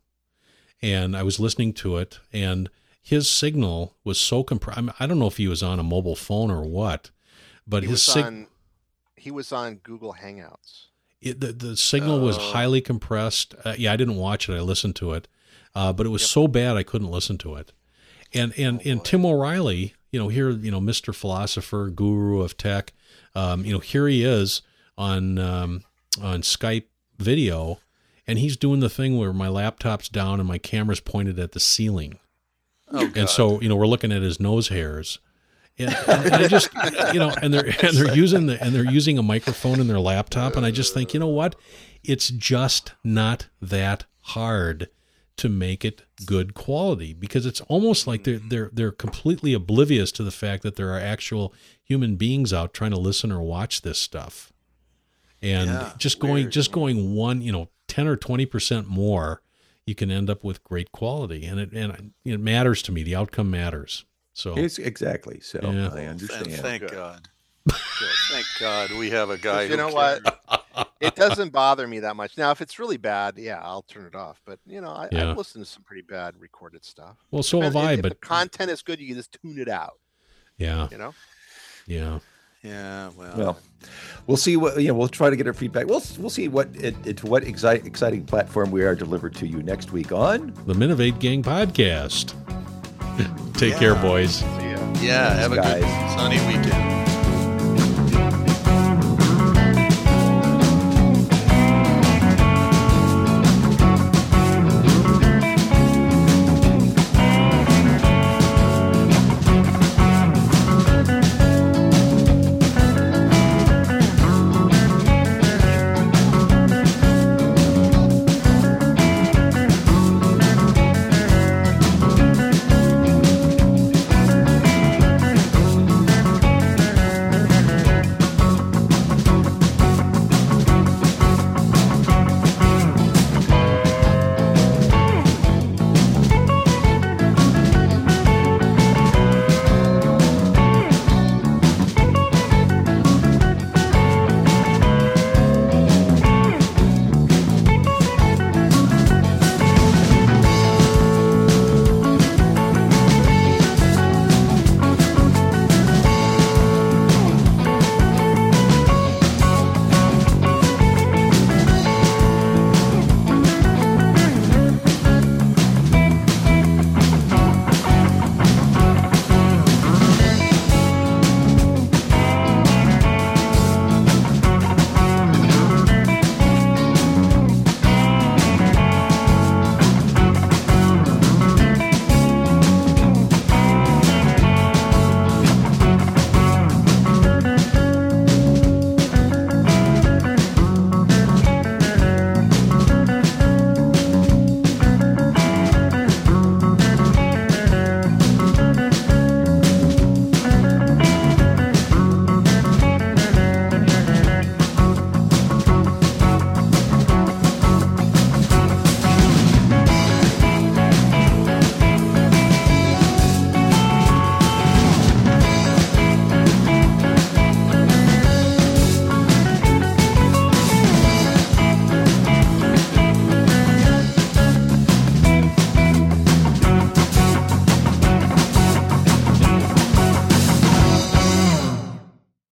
and I was listening to it, and his signal was so compressed. I, mean, I don't know if he was on a mobile phone or what, but He his was sig- on. He was on Google Hangouts. it, the the signal was Oh. highly compressed. Uh, yeah, I didn't watch it. I listened to it, uh, but it was so bad I couldn't listen to it. And and and Tim O'Reilly, you know, here, you know, Mister Philosopher, guru of tech, um, you know, here he is on um, on Skype video, and he's doing the thing where my laptop's down and my camera's pointed at the ceiling, Oh, God. and so you know we're looking at his nose hairs. And, and I just, you know, and they're and they're using the and they're using a microphone in their laptop, and I just think, you know what, it's just not that hard to make it good quality, because it's almost like they're they're they're completely oblivious to the fact that there are actual human beings out trying to listen or watch this stuff, and Yeah, just going weird. just going one, you know, ten or twenty percent more, you can end up with great quality, and it and it matters to me. The outcome matters. So It's exactly. So Yeah. I And understand. thank Good. God. Thank God we have a guy. You who know what? cares. It doesn't bother me that much. Now, if it's really bad, yeah, I'll turn it off. But you know, I, Yeah. I've listened to some pretty bad recorded stuff. well, so have And I, if but the content is good, you can just tune it out. yeah, You know, yeah. Yeah, well, Well, we'll see what you know. We'll try to get our feedback. We'll we'll see what it, it to what exci- exciting platform we are delivered to you next week on The Minovate Gang Podcast. Take Yeah. care, boys. See ya. yeah, have a guys. good sunny weekend.